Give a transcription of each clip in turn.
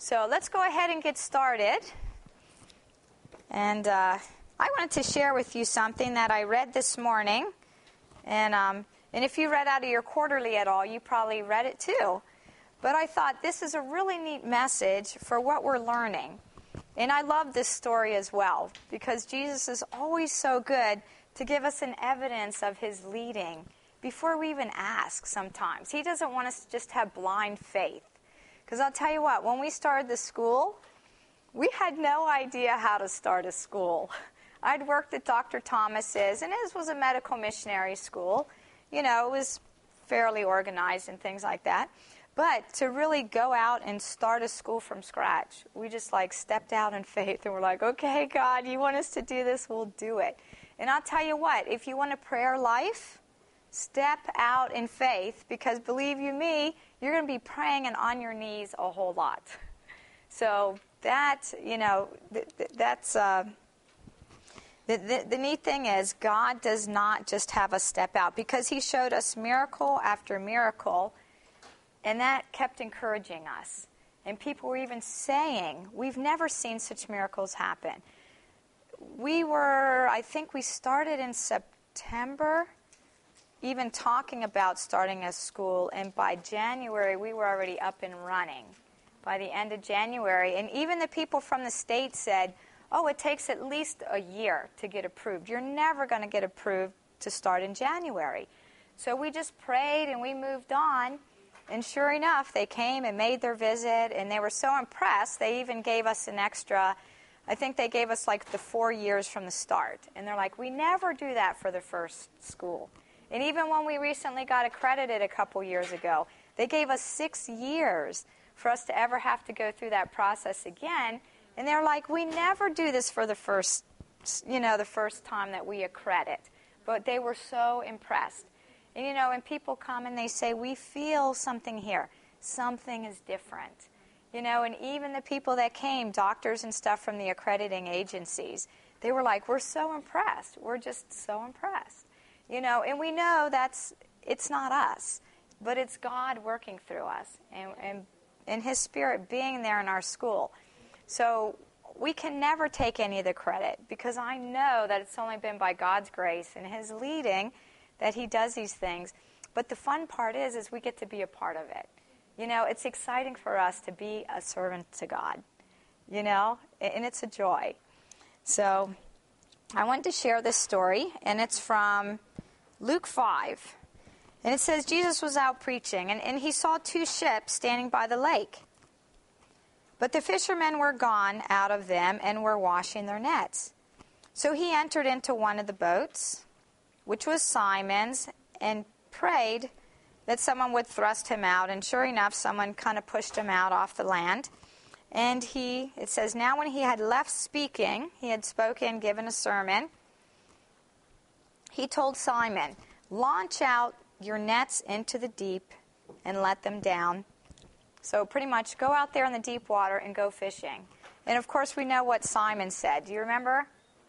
So let's go ahead and get started. And I wanted to share with you something that I read this morning. And if you read out of your quarterly at all, you probably read it too. But I thought this is a really neat message for what we're learning. And I love this story as well, because Jesus is always so good to give us an evidence of his leading before we even ask sometimes. He doesn't want us to just have blind faith. Because I'll tell you what, when we started the school, we had no idea how to start a school. I'd worked at Dr. Thomas's, and his was a medical missionary school. You know, it was fairly organized and things like that. But to really go out and start a school from scratch, we just stepped out in faith and we're like, okay, God, you want us to do this, we'll do it. And I'll tell you what, if you want a prayer life, step out in faith, because believe you me, you're going to be praying and on your knees a whole lot. So that, that's the neat thing is God does not just have us step out, because he showed us miracle after miracle. And that kept encouraging us. And people were even saying, we've never seen such miracles happen. I think we started in September, even talking about starting a school. And by January, we were already up and running. By the end of January. And even the people from the state said, oh, it takes at least a year to get approved. You're never going to get approved to start in January. So we just prayed and we moved on. And sure enough, they came and made their visit, and they were so impressed, they even gave us an extra, I think they gave us the 4 years from the start. And they're like, we never do that for the first school. And even when we recently got accredited a couple years ago, they gave us 6 years for us to ever have to go through that process again. And they're like, we never do this for the first time that we accredit. But they were so impressed. And, and people come and they say, we feel something here. Something is different. And even the people that came, doctors and stuff from the accrediting agencies, they were like, we're so impressed. We're just so impressed. And we know it's not us, but it's God working through us and his Spirit being there in our school. So we can never take any of the credit, because I know that it's only been by God's grace and his leading that he does these things. But the fun part is we get to be a part of it. It's exciting for us to be a servant to God, and it's a joy. So I wanted to share this story, and it's from Luke 5. And it says, Jesus was out preaching, and he saw 2 ships standing by the lake. But the fishermen were gone out of them and were washing their nets. So he entered into one of the boats, which was Simon's, and prayed that someone would thrust him out. And sure enough, someone kind of pushed him out off the land. And it says, now when he had left speaking, he had spoken, given a sermon, he told Simon, launch out your nets into the deep and let them down. So pretty much go out there in the deep water and go fishing. And of course we know what Simon said. Do you remember?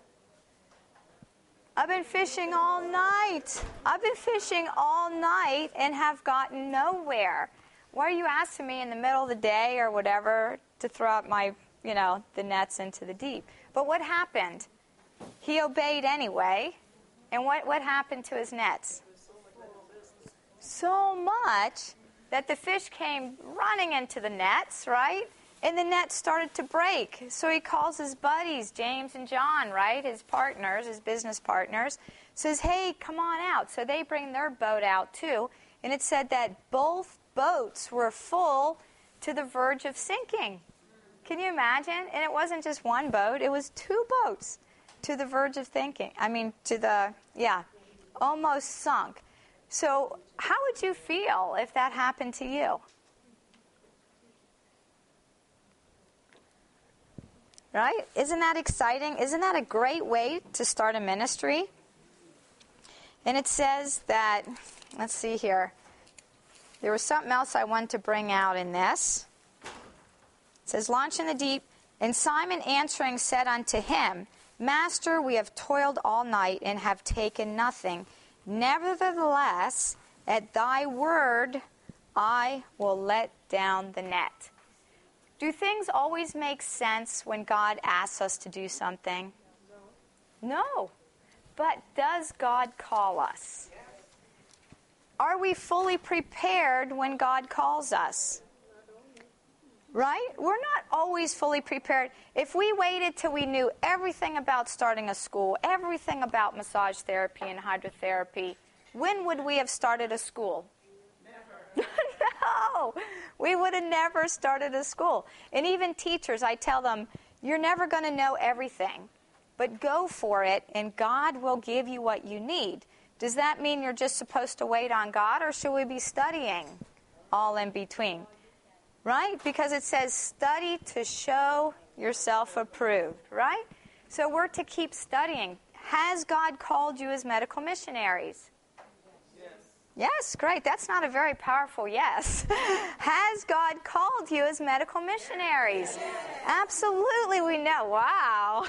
I've been fishing all night. I've been fishing all night and have gotten nowhere. Why are you asking me in the middle of the day or whatever to throw out my, the nets into the deep? But what happened? He obeyed anyway. And what happened to his nets? So much that the fish came running into the nets, right? And the net started to break. So he calls his buddies, James and John, right? His partners, his business partners, says, hey, come on out. So they bring their boat out too. And it said that both boats were full to the verge of sinking. Can you imagine? And it wasn't just one boat. It was 2 boats to the verge of sinking. Almost sunk. So how would you feel if that happened to you? Right? Isn't that exciting? Isn't that a great way to start a ministry? And it says that, let's see here. There was something else I wanted to bring out in this. It says, launch in the deep. And Simon answering said unto him, Master, we have toiled all night and have taken nothing. Nevertheless, at thy word, I will let down the net. Do things always make sense when God asks us to do something? No. But does God call us? Are we fully prepared when God calls us? Right? We're not always fully prepared. If we waited till we knew everything about starting a school, everything about massage therapy and hydrotherapy, when would we have started a school? Never. No, we would have never started a school. And even teachers, I tell them, you're never going to know everything, but go for it, and God will give you what you need. Does that mean you're just supposed to wait on God, or should we be studying all in between? Right? Because it says, study to show yourself approved, right? So we're to keep studying. Has God called you as medical missionaries? Yes, great. That's not a very powerful yes. Has God called you as medical missionaries? Absolutely, we know. Wow.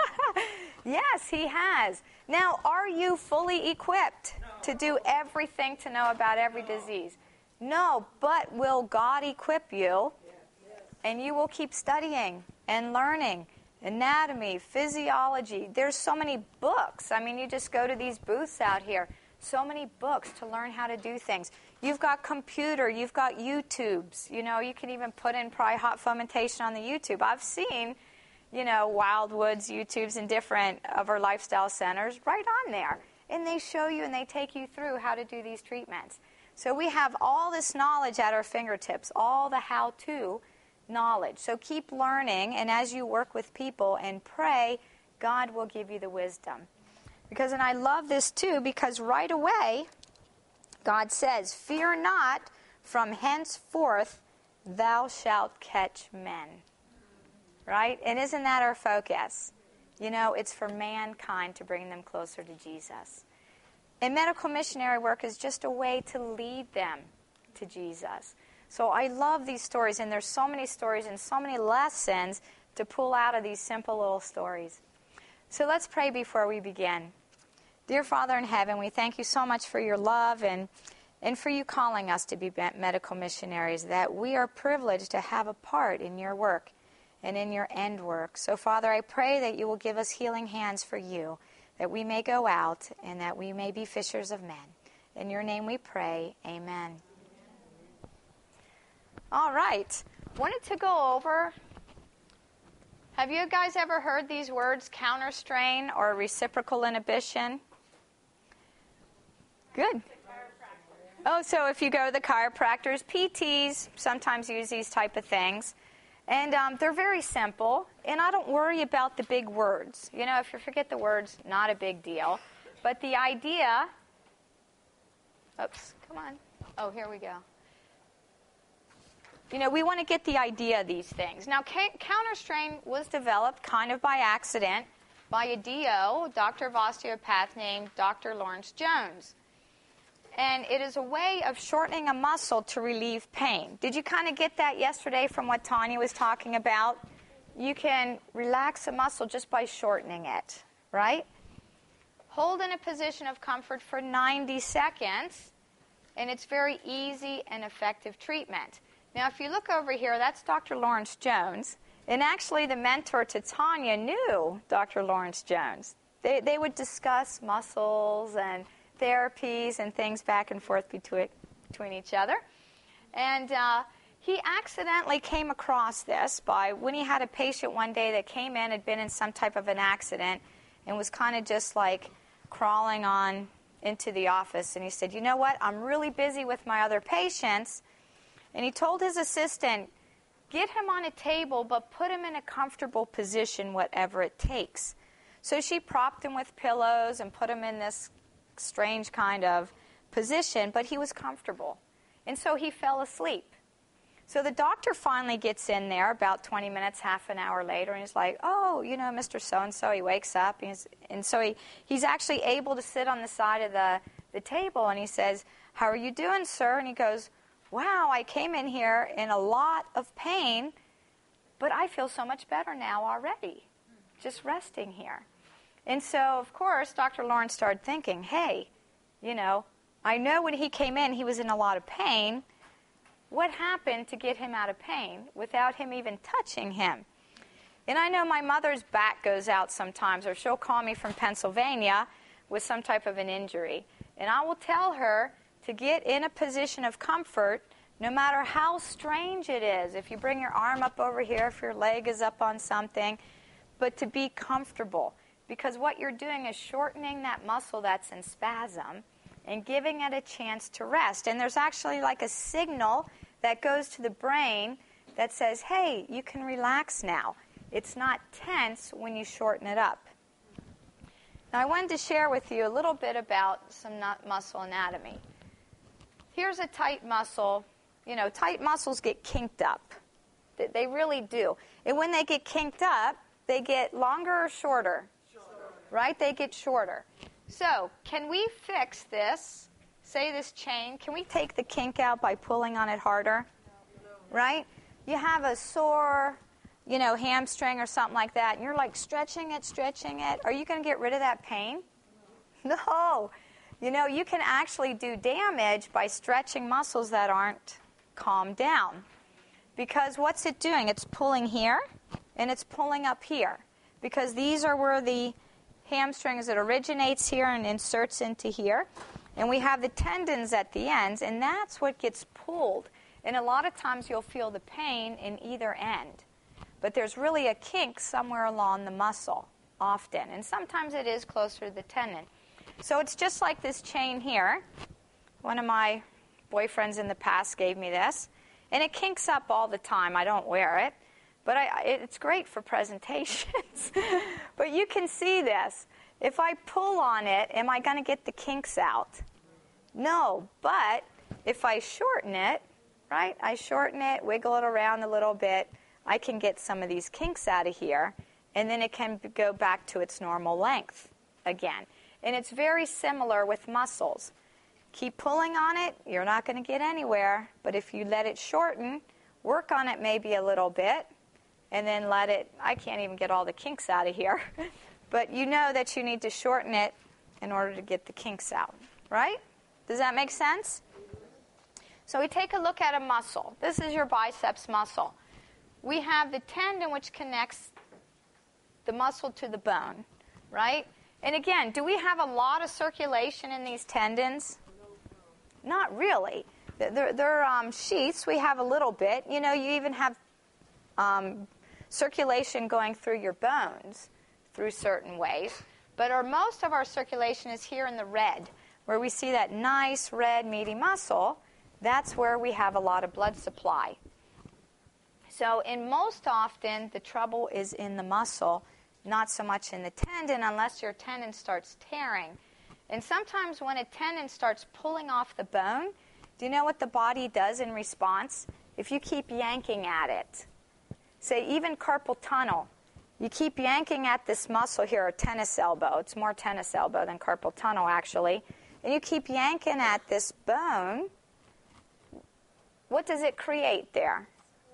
Yes, He has. Now, are you fully equipped to do everything to know about every disease? No, but will God equip you? And you will keep studying and learning anatomy, physiology. There's so many books. I mean, you just go to these booths out here. So many books to learn how to do things. You've got computer, you've got YouTubes. You know, you can even put in probably hot fomentation on the YouTube. I've seen, Wildwood's YouTubes in different of our lifestyle centers right on there. And they show you and they take you through how to do these treatments. So we have all this knowledge at our fingertips, all the how-to knowledge. So keep learning, and as you work with people and pray, God will give you the wisdom. And I love this too, because right away, God says, fear not, from henceforth thou shalt catch men. Right? And isn't that our focus? It's for mankind to bring them closer to Jesus. And medical missionary work is just a way to lead them to Jesus. So I love these stories, and there's so many stories and so many lessons to pull out of these simple little stories. So let's pray before we begin. Dear Father in heaven, we thank you so much for your love and for you calling us to be medical missionaries, that we are privileged to have a part in your work and in your end work. So, Father, I pray that you will give us healing hands for you, that we may go out and that we may be fishers of men. In your name we pray. Amen. All right. Wanted to go over, have you guys ever heard these words, counterstrain or reciprocal inhibition? Good. Oh, so if you go to the chiropractors, PTs sometimes use these type of things. And they're very simple, and I don't worry about the big words. If you forget the words, not a big deal. But the idea, oops, come on. Oh, here we go. We want to get the idea of these things. Now, counterstrain was developed kind of by accident by a DO, doctor of osteopath named Dr. Lawrence Jones. And it is a way of shortening a muscle to relieve pain. Did you kind of get that yesterday from what Tanya was talking about? You can relax a muscle just by shortening it, right? Hold in a position of comfort for 90 seconds, and it's very easy and effective treatment. Now, if you look over here, that's Dr. Lawrence Jones. And actually, the mentor to Tanya knew Dr. Lawrence Jones. They would discuss muscles and therapies and things back and forth between each other. And he accidentally came across this when he had a patient one day that came in, had been in some type of an accident, and was kind of just like crawling on into the office. And he said, you know what, I'm really busy with my other patients. And he told his assistant, get him on a table, but put him in a comfortable position, whatever it takes. So she propped him with pillows and put him in this strange kind of position, but he was comfortable. And so he fell asleep. So the doctor finally gets in there about 20 minutes, half an hour later, and he's like, oh, Mr. So-and-so. He wakes up, and so he's actually able to sit on the side of the table, and he says, how are you doing, sir? And he goes, wow, I came in here in a lot of pain, but I feel so much better now already, just resting here. And so, of course, Dr. Lawrence started thinking, hey, I know when he came in, he was in a lot of pain, what happened to get him out of pain without him even touching him. And I know my mother's back goes out sometimes, or she'll call me from Pennsylvania with some type of an injury. And I will tell her to get in a position of comfort, no matter how strange it is. If you bring your arm up over here, if your leg is up on something, but to be comfortable. Because what you're doing is shortening that muscle that's in spasm and giving it a chance to rest. And there's actually like a signal that goes to the brain that says, hey, you can relax now. It's not tense when you shorten it up. Now I wanted to share with you a little bit about some muscle anatomy. Here's a tight muscle. You know, tight muscles get kinked up. They really do. And when they get kinked up, they get longer or shorter? Right? They get shorter. So, can we fix this? Say this chain. Can we take the kink out by pulling on it harder? Right? You have a sore, hamstring or something like that, and you're like stretching it. Are you going to get rid of that pain? No. You can actually do damage by stretching muscles that aren't calmed down. Because what's it doing? It's pulling here, and it's pulling up here. Because these are where the hamstrings, it originates here and inserts into here. And we have the tendons at the ends, and that's what gets pulled. And a lot of times you'll feel the pain in either end. But there's really a kink somewhere along the muscle, often. And sometimes it is closer to the tendon. So it's just like this chain here. One of my boyfriends in the past gave me this. And it kinks up all the time. I don't wear it. But it's great for presentations. But you can see this. If I pull on it, am I going to get the kinks out? No. But if I shorten it, right? I shorten it, wiggle it around a little bit, I can get some of these kinks out of here. And then it can go back to its normal length again. And it's very similar with muscles. Keep pulling on it, you're not going to get anywhere. But if you let it shorten, work on it maybe a little bit, and then let it, I can't even get all the kinks out of here, but you know that you need to shorten it in order to get the kinks out, right? Does that make sense? So we take a look at a muscle. This is your biceps muscle. We have the tendon which connects the muscle to the bone, right? And again, do we have a lot of circulation in these tendons? Not really. They're sheaths. We have a little bit. You even have circulation going through your bones through certain ways. But most of our circulation is here in the red, where we see that nice red meaty muscle. That's where we have a lot of blood supply. So most often, the trouble is in the muscle, not so much in the tendon, unless your tendon starts tearing. And sometimes when a tendon starts pulling off the bone, do you know what the body does in response? If you keep yanking at it, say even carpal tunnel, you keep yanking at this muscle here, or tennis elbow. It's more tennis elbow than carpal tunnel, actually. And you keep yanking at this bone. What does it create there?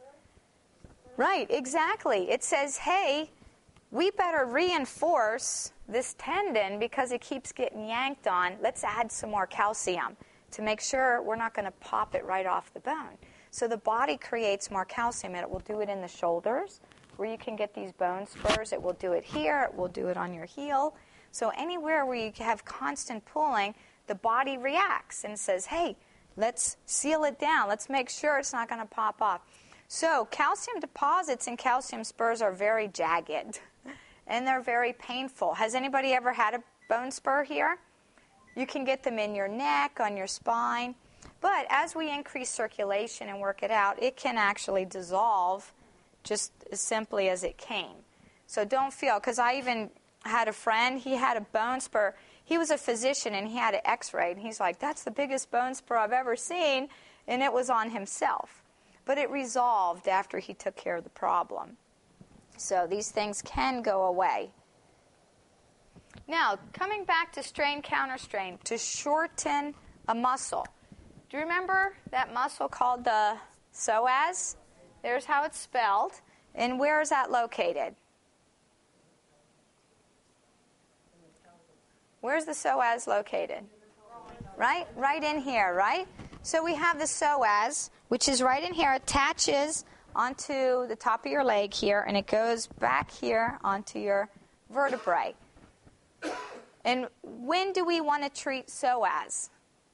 Right, exactly. It says, hey, we better reinforce this tendon because it keeps getting yanked on. Let's add some more calcium to make sure we're not going to pop it right off the bone. So the body creates more calcium, and it will do it in the shoulders, where you can get these bone spurs. It will do it here. It will do it on your heel. So anywhere where you have constant pulling, the body reacts and says, hey, let's seal it down. Let's make sure it's not going to pop off. So calcium deposits and calcium spurs are very jagged, and they're very painful. Has anybody ever had a bone spur here? You can get them in your neck, on your spine. But as we increase circulation and work it out, it can actually dissolve just as simply as it came. So don't feel, because I even had a friend, he had a bone spur. He was a physician, and he had an x-ray, and he's like, that's the biggest bone spur I've ever seen, and it was on himself. But it resolved after he took care of the problem. So these things can go away. Now, coming back to strain, counterstrain, to shorten a muscle. Do you remember that muscle called the psoas? There's how it's spelled. And where is that located? Where's the psoas located? Right? Right in here, right? So we have the psoas. which is right in here, attaches onto the top of your leg here, and it goes back here onto your vertebrae. And when do we want to treat psoas?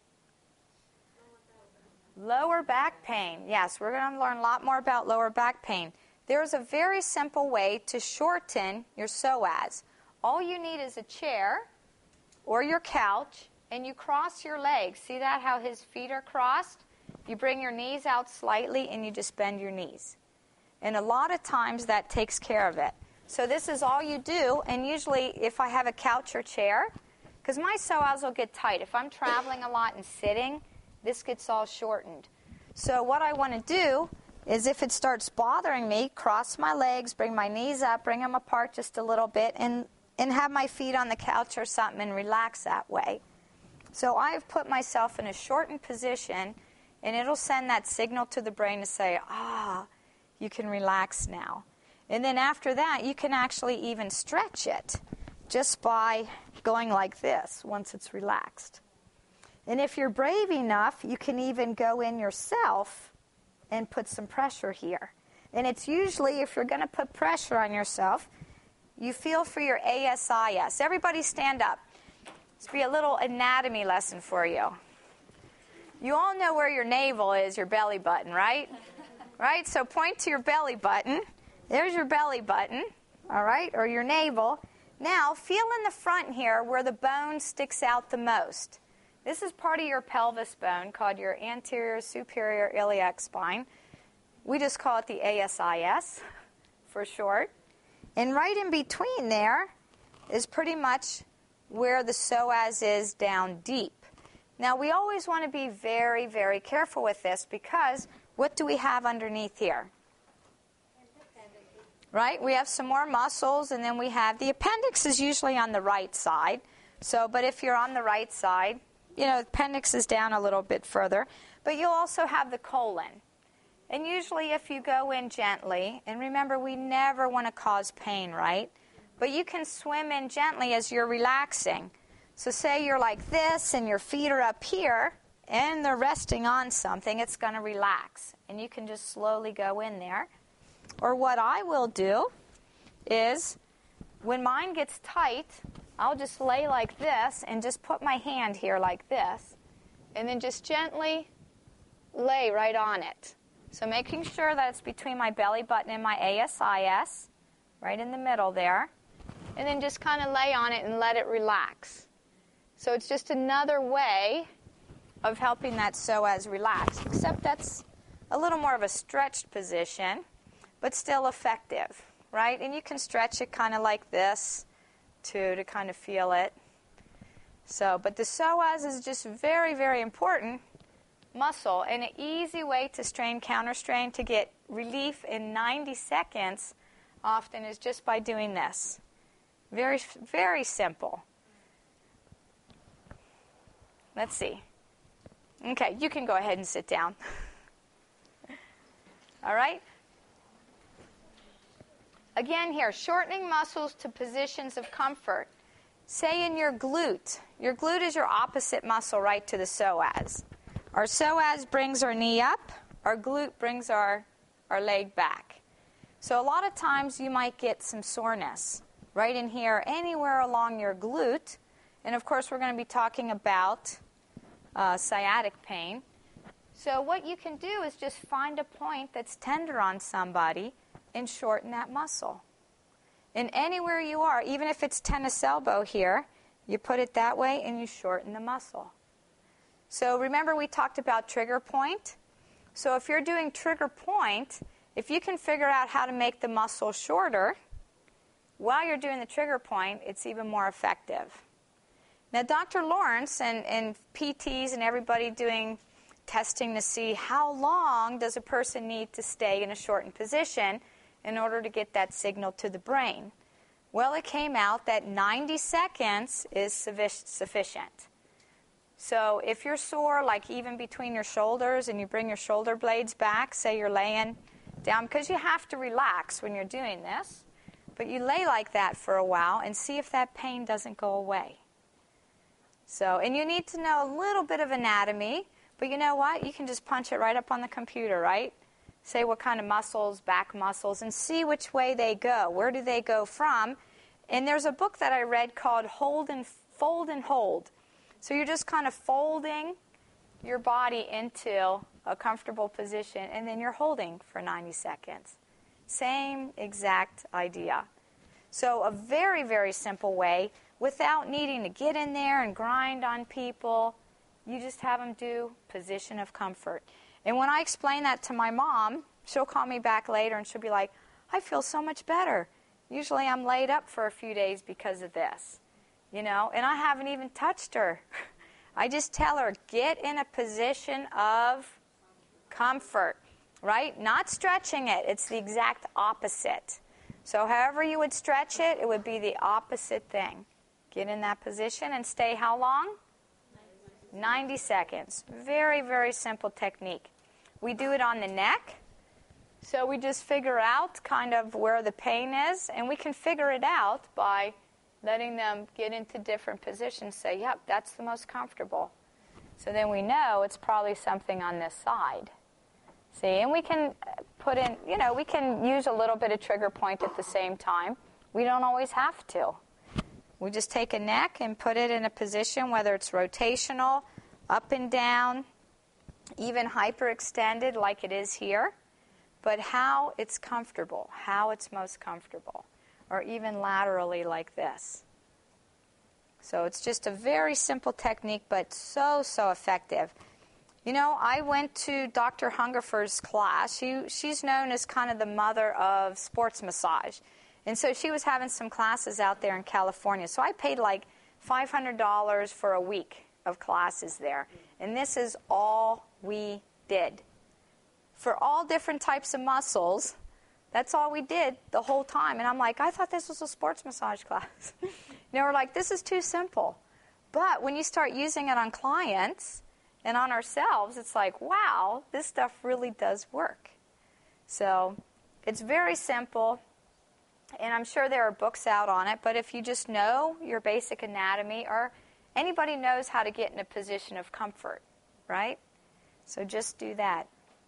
Lower back pain. Yes, we're going to learn a lot more about lower back pain. There's a very simple way to shorten your psoas. All you need is a chair or your couch, and you cross your legs. See that, how his feet are crossed? You bring your knees out slightly, and you just bend your knees. And a lot of times that takes care of it. So this is all you do, and usually if I have a couch or chair, because my psoas will get tight. If I'm traveling a lot and sitting, this gets all shortened. So what I want to do is, if it starts bothering me, cross my legs, bring my knees up, bring them apart just a little bit, and have my feet on the couch or something and relax that way. So I've put myself in a shortened position, and it'll send that signal to the brain to say, you can relax now. And then after that, you can actually even stretch it just by going like this once it's relaxed. And if you're brave enough, you can even go in yourself and put some pressure here. And it's usually, if you're going to put pressure on yourself, you feel for your ASIS. Everybody stand up. This will be a little anatomy lesson for you. You all know where your navel is, your belly button, right? Right? So point to your belly button. There's your belly button, all right, or your navel. Now, feel in the front here where the bone sticks out the most. This is part of your pelvis bone called your anterior superior iliac spine. We just call it the ASIS for short. And right in between there is pretty much where the psoas is down deep. Now, we always want to be very, very careful with this, because what do we have underneath here? Right? We have some more muscles, and then we have the appendix is usually on the right side. So, but if you're on the right side, the appendix is down a little bit further. But you'll also have the colon. And usually if you go in gently, and remember, we never want to cause pain, right? But you can swim in gently as you're relaxing. So say you're like this, and your feet are up here, and they're resting on something, it's going to relax. And you can just slowly go in there. Or what I will do is, when mine gets tight, I'll just lay like this and just put my hand here like this, and then just gently lay right on it. So making sure that it's between my belly button and my ASIS, right in the middle there, and then just kind of lay on it and let it relax. So it's just another way of helping that psoas relax, except that's a little more of a stretched position, but still effective, right? And you can stretch it kind of like this, too, to kind of feel it. So, but the psoas is just very, very important muscle, and an easy way to strain, counterstrain, to get relief in 90 seconds often is just by doing this. Very, very simple. Let's see. Okay, you can go ahead and sit down. All right? Again here, shortening muscles to positions of comfort. Say in your glute. Your glute is your opposite muscle right to the psoas. Our psoas brings our knee up. Our glute brings our leg back. So a lot of times you might get some soreness right in here, anywhere along your glute. And of course we're going to be talking about sciatic pain. So what you can do is just find a point that's tender on somebody and shorten that muscle. And anywhere you are, even if it's tennis elbow here, you put it that way and you shorten the muscle. So remember we talked about trigger point? So if you're doing trigger point, if you can figure out how to make the muscle shorter while you're doing the trigger point, it's even more effective. Now Dr. Lawrence and PTs and everybody doing testing to see how long does a person need to stay in a shortened position in order to get that signal to the brain. Well, it came out that 90 seconds is sufficient. So if you're sore, like even between your shoulders, and you bring your shoulder blades back, say you're laying down, because you have to relax when you're doing this, but you lay like that for a while and see if that pain doesn't go away. So, and you need to know a little bit of anatomy, But you know what? You can just punch it right up on the computer, right? Say what kind of muscles, back muscles, and see which way they go. Where do they go from? And there's a book that I read called Fold and Hold. So you're just kind of folding your body into a comfortable position, and then you're holding for 90 seconds. Same exact idea. So a very, very simple way without needing to get in there and grind on people. You just have them do position of comfort. And when I explain that to my mom, she'll call me back later and she'll be like, I feel so much better. Usually I'm laid up for a few days because of this, and I haven't even touched her. I just tell her, get in a position of comfort, right? Not stretching it. It's the exact opposite. So however you would stretch it, it would be the opposite thing. Get in that position and stay how long? 90 seconds. Very, very simple technique. We do it on the neck. So we just figure out kind of where the pain is, and we can figure it out by letting them get into different positions, say, yep, that's the most comfortable. So then we know it's probably something on this side. See, and we can put in, we can use a little bit of trigger point at the same time. We don't always have to. We just take a neck and put it in a position, whether it's rotational, up and down, even hyperextended like it is here, but how it's comfortable, how it's most comfortable, or even laterally like this. So it's just a very simple technique, but so, so effective. I went to Dr. Hungerford's class. She's known as kind of the mother of sports massage. And so she was having some classes out there in California. So I paid like $500 for a week of classes there. And this is all we did. For all different types of muscles, that's all we did the whole time. And I'm like, I thought this was a sports massage class. We're like, this is too simple. But when you start using it on clients and on ourselves, it's like, wow, this stuff really does work. So it's very simple. And I'm sure there are books out on it, but if you just know your basic anatomy, or anybody knows how to get in a position of comfort, right? So just do that.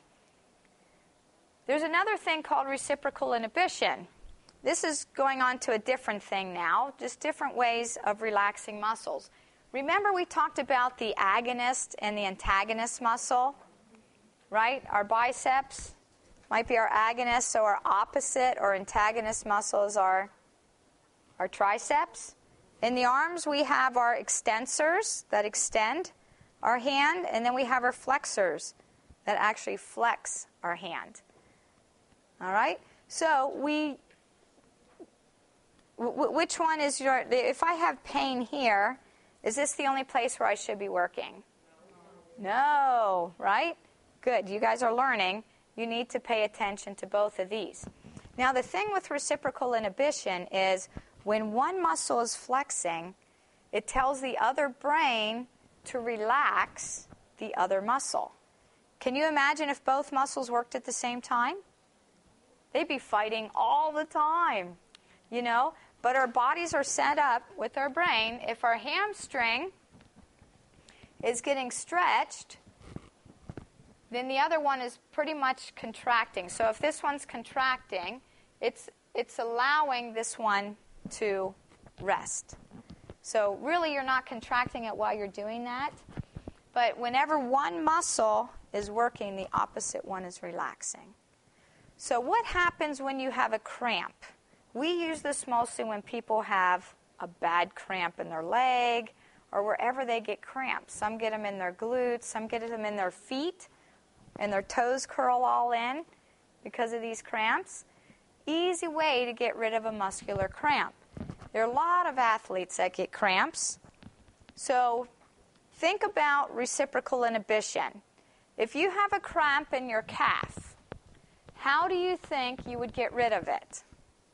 There's another thing called reciprocal inhibition. This is going on to a different thing now, just different ways of relaxing muscles. Remember we talked about the agonist and the antagonist muscle, right? Our biceps might be our agonist, so our opposite or antagonist muscles are our triceps. In the arms, we have our extensors that extend our hand, and then we have our flexors that actually flex our hand. All right? So which one is if I have pain here, is this the only place where I should be working? No, right? Good. You guys are learning. You need to pay attention to both of these. Now, the thing with reciprocal inhibition is when one muscle is flexing, it tells the other brain to relax the other muscle. Can you imagine if both muscles worked at the same time? They'd be fighting all the time, But our bodies are set up with our brain. If our hamstring is getting stretched, then the other one is pretty much contracting. So if this one's contracting, it's allowing this one to rest. So really you're not contracting it while you're doing that. But whenever one muscle is working, the opposite one is relaxing. So what happens when you have a cramp? We use this mostly when people have a bad cramp in their leg or wherever they get cramps. Some get them in their glutes, some get them in their feet, and their toes curl all in because of these cramps. Easy way to get rid of a muscular cramp. There are a lot of athletes that get cramps. So think about reciprocal inhibition. If you have a cramp in your calf, how do you think you would get rid of it?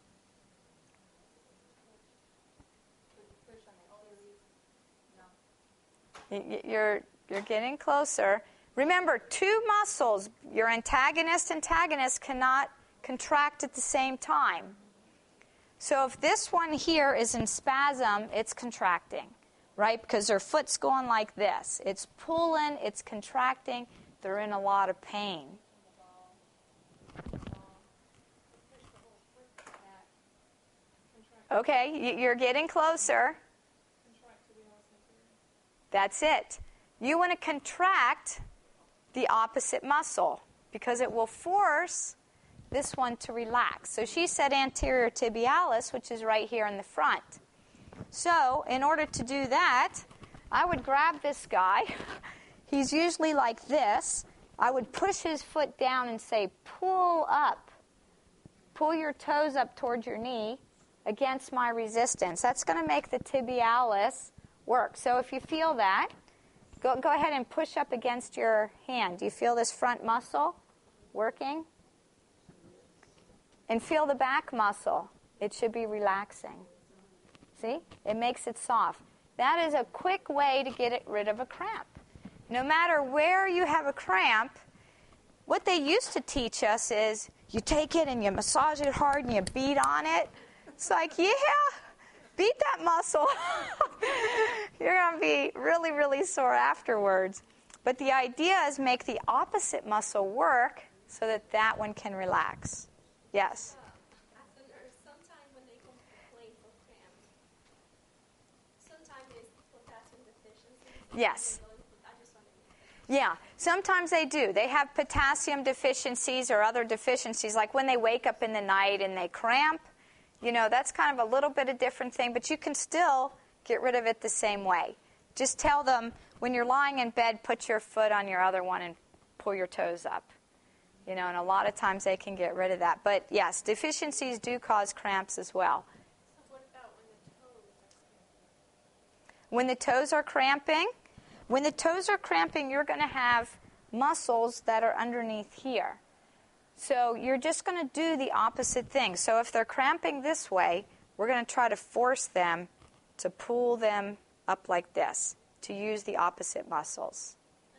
You're getting closer. Remember, two muscles, your antagonist cannot contract at the same time. So if this one here is in spasm, it's contracting. right? Because their foot's going like this. It's pulling, it's contracting. They're in a lot of pain. Okay, you're getting closer. That's it. You want to contract the opposite muscle because it will force this one to relax. So she said anterior tibialis, which is right here in the front. So in order to do that, I would grab this guy. He's usually like this. I would push his foot down and say, pull up. Pull your toes up towards your knee against my resistance. That's going to make the tibialis work. So if you feel that, go ahead and push up against your hand. Do you feel this front muscle working? And feel the back muscle. It should be relaxing. See? It makes it soft. That is a quick way to get rid of a cramp. No matter where you have a cramp, what they used to teach us is you take it and you massage it hard and you beat on it. It's like, yeah, beat that muscle. You're going to be really, really sore afterwards. But the idea is make the opposite muscle work so that that one can relax. Yes? As a nurse, sometimes when they complain for cramps, sometimes it's potassium deficiency. Yes. Yeah, sometimes they do. They have potassium deficiencies or other deficiencies, like when they wake up in the night and they cramp. You know, that's kind of a little bit of different thing, but you can still get rid of it the same way. Just tell them when you're lying in bed, put your foot on your other one and pull your toes up. You know, and a lot of times they can get rid of that. But yes, deficiencies do cause cramps as well. So what about when the toes are cramping? When the toes are cramping, you're going to have muscles that are underneath here. So you're just going to do the opposite thing. So if they're cramping this way, we're going to try to force them to pull them up like this, to use the opposite muscles.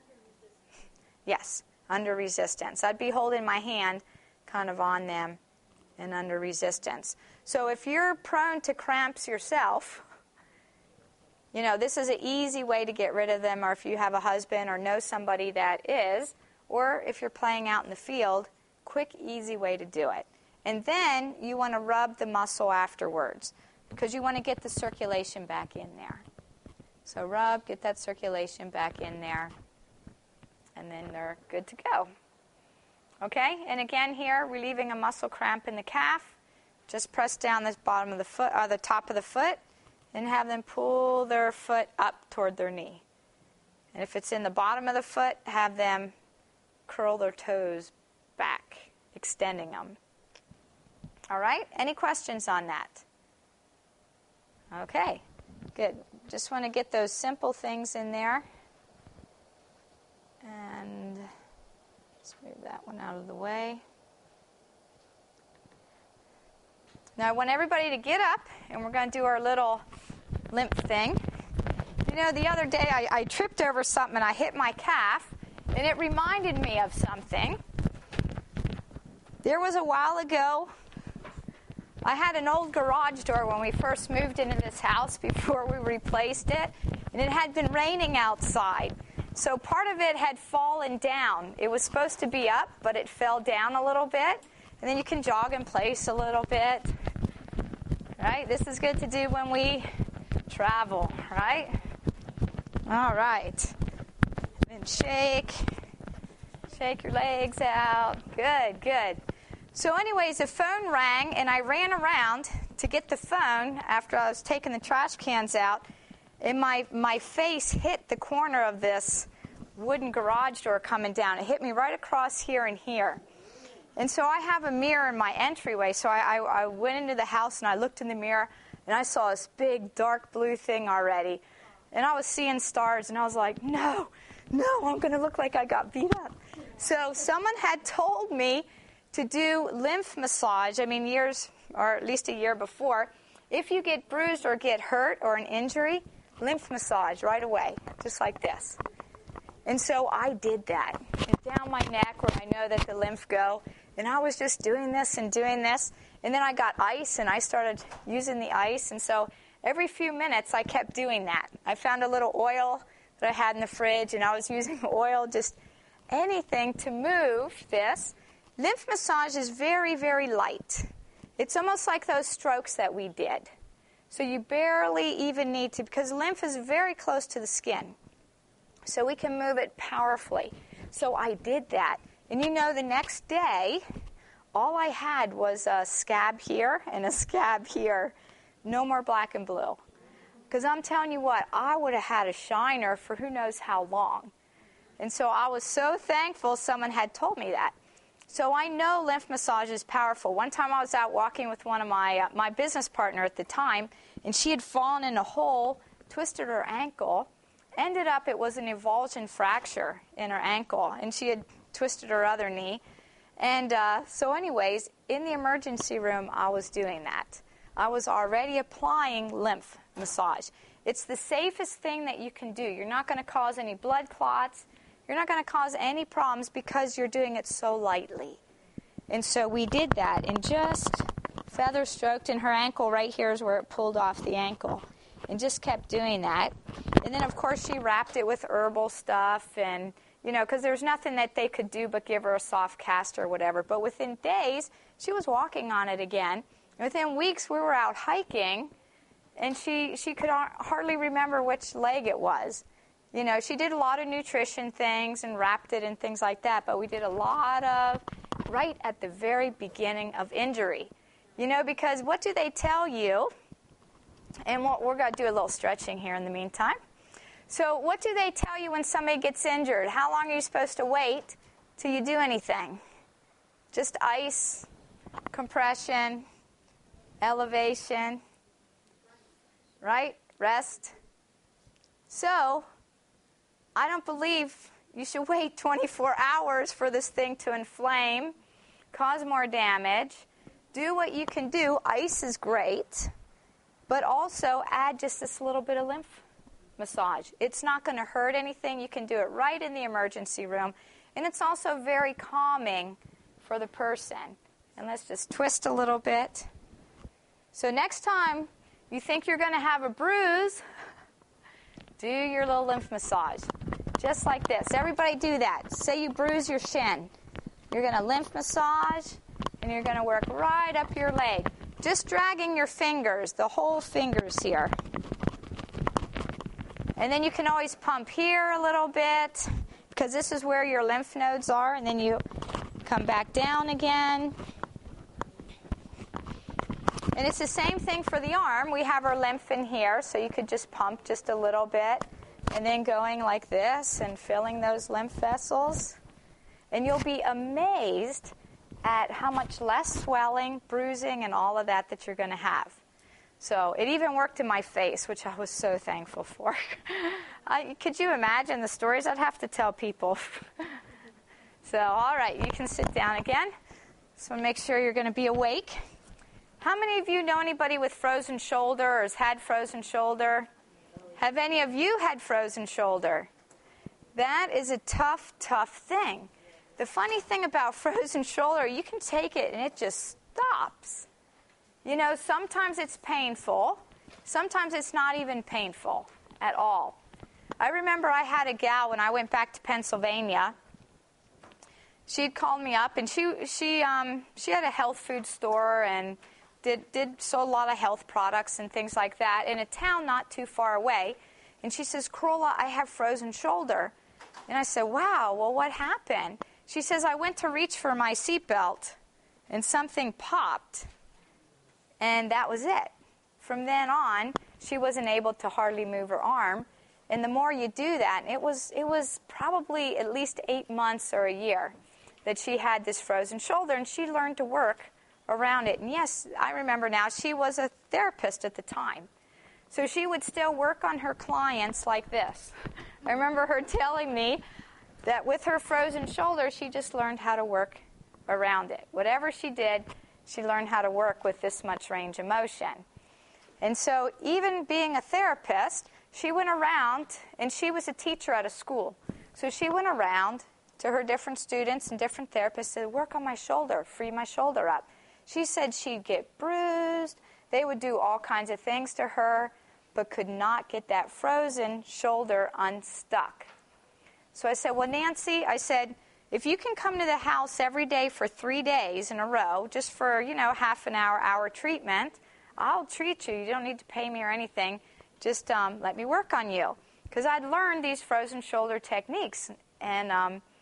Yes, under resistance. I'd be holding my hand kind of on them and under resistance. So if you're prone to cramps yourself, you know, this is an easy way to get rid of them, or if you have a husband or know somebody that is, or if you're playing out in the field, quick, easy way to do it. And then you want to rub the muscle afterwards because you want to get the circulation back in there. So rub, get that circulation back in there, and then they're good to go. Okay, and again here, relieving a muscle cramp in the calf. Just press down this bottom of the foot, or the top of the foot, and have them pull their foot up toward their knee. And if it's in the bottom of the foot, have them curl their toes back, extending them. All right, any questions on that? Okay, good. Just want to get those simple things in there. And let's move that one out of the way. Now I want everybody to get up, and we're going to do our little limp thing. You know, the other day I tripped over something, and I hit my calf, and it reminded me of something. There was a while ago, I had an old garage door when we first moved into this house before we replaced it, and it had been raining outside. So part of it had fallen down. It was supposed to be up, but it fell down a little bit. And then you can jog in place a little bit. Right? This is good to do when we travel, right? All right. And shake. Shake your legs out. Good, good. So anyways, the phone rang, and I ran around to get the phone after I was taking the trash cans out, and my face hit the corner of this wooden garage door coming down. It hit me right across here and here. And so I have a mirror in my entryway, so I went into the house, and I looked in the mirror, and I saw this big dark blue thing already. And I was seeing stars, and I was like, no, I'm going to look like I got beat up. So someone had told me to do lymph massage, years, or at least a year before. If you get bruised or get hurt or an injury, lymph massage right away, just like this. And so I did that. And down my neck where I know that the lymph go. And I was just doing this. And then I got ice, and I started using the ice. And so every few minutes I kept doing that. I found a little oil that I had in the fridge, and I was using oil, just anything to move this. Lymph massage is very, very light. It's almost like those strokes that we did. So you barely even need to, because lymph is very close to the skin. So we can move it powerfully. So I did that. And you know, the next day, all I had was a scab here and a scab here. No more black and blue. Because I'm telling you what, I would have had a shiner for who knows how long. And so I was so thankful someone had told me that. So I know lymph massage is powerful. One time I was out walking with one of my business partner at the time, and she had fallen in a hole, twisted her ankle. Ended up it was an avulsion fracture in her ankle, and she had twisted her other knee. And so anyways, in the emergency room, I was doing that. I was already applying lymph massage. It's the safest thing that you can do. You're not going to cause any blood clots. You're not going to cause any problems because you're doing it so lightly. And so we did that and just feather stroked, and her ankle right here is where it pulled off the ankle. And just kept doing that. And then, of course, she wrapped it with herbal stuff and, you know, because there's nothing that they could do but give her a soft cast or whatever. But within days, she was walking on it again. Within weeks, we were out hiking, and she could hardly remember which leg it was. You know, she did a lot of nutrition things and wrapped it and things like that, but we did a lot of right at the very beginning of injury. You know, because what do they tell you? And we're going to do a little stretching here in the meantime. So what do they tell you when somebody gets injured? How long are you supposed to wait till you do anything? Just ice, compression, elevation, right? Rest. So I don't believe you should wait 24 hours for this thing to inflame, cause more damage. Do what you can do. Ice is great, but also add just this little bit of lymph massage. It's not going to hurt anything. You can do it right in the emergency room, and it's also very calming for the person. And let's just twist a little bit. So next time you think you're going to have a bruise, do your little lymph massage. Just like this. Everybody do that. Say you bruise your shin. You're going to lymph massage, and you're going to work right up your leg. Just dragging your fingers, the whole fingers here. And then you can always pump here a little bit, because this is where your lymph nodes are, and then you come back down again. And it's the same thing for the arm. We have our lymph in here, so you could just pump just a little bit, and then going like this and filling those lymph vessels. And you'll be amazed at how much less swelling, bruising, and all of that you're going to have. So it even worked in my face, which I was so thankful for. Could you imagine the stories I'd have to tell people? So, all right, you can sit down again. So make sure you're going to be awake. How many of you know anybody with frozen shoulder or has had frozen shoulder? Have any of you had frozen shoulder? That is a tough, tough thing. The funny thing about frozen shoulder, you can take it and it just stops. You know, sometimes it's painful. Sometimes it's not even painful at all. I remember I had a gal when I went back to Pennsylvania. She'd called me up, and she had a health food store and sold a lot of health products and things like that in a town not too far away. And she says, Carola, I have frozen shoulder. And I said, wow, well, what happened? She says, I went to reach for my seatbelt, and something popped. And that was it. From then on, she wasn't able to hardly move her arm. And the more you do that, it was probably at least 8 months or a year that she had this frozen shoulder, and she learned to work around it. And yes, I remember now, she was a therapist at the time. So she would still work on her clients like this. I remember her telling me that with her frozen shoulder, she just learned how to work around it. Whatever she did, she learned how to work with this much range of motion. And so even being a therapist, she went around, and she was a teacher at a school. So she went around to her different students and different therapists and said, work on my shoulder, free my shoulder up. She said she'd get bruised They would do all kinds of things to her, but could not get that frozen shoulder unstuck. So I said, well, Nancy, I said, if you can come to the house every day for 3 days in a row, just for, half an hour hour I'll treat you. You don't need to pay me or anything. Just let me work on you. Because I'd learned these frozen shoulder techniques, and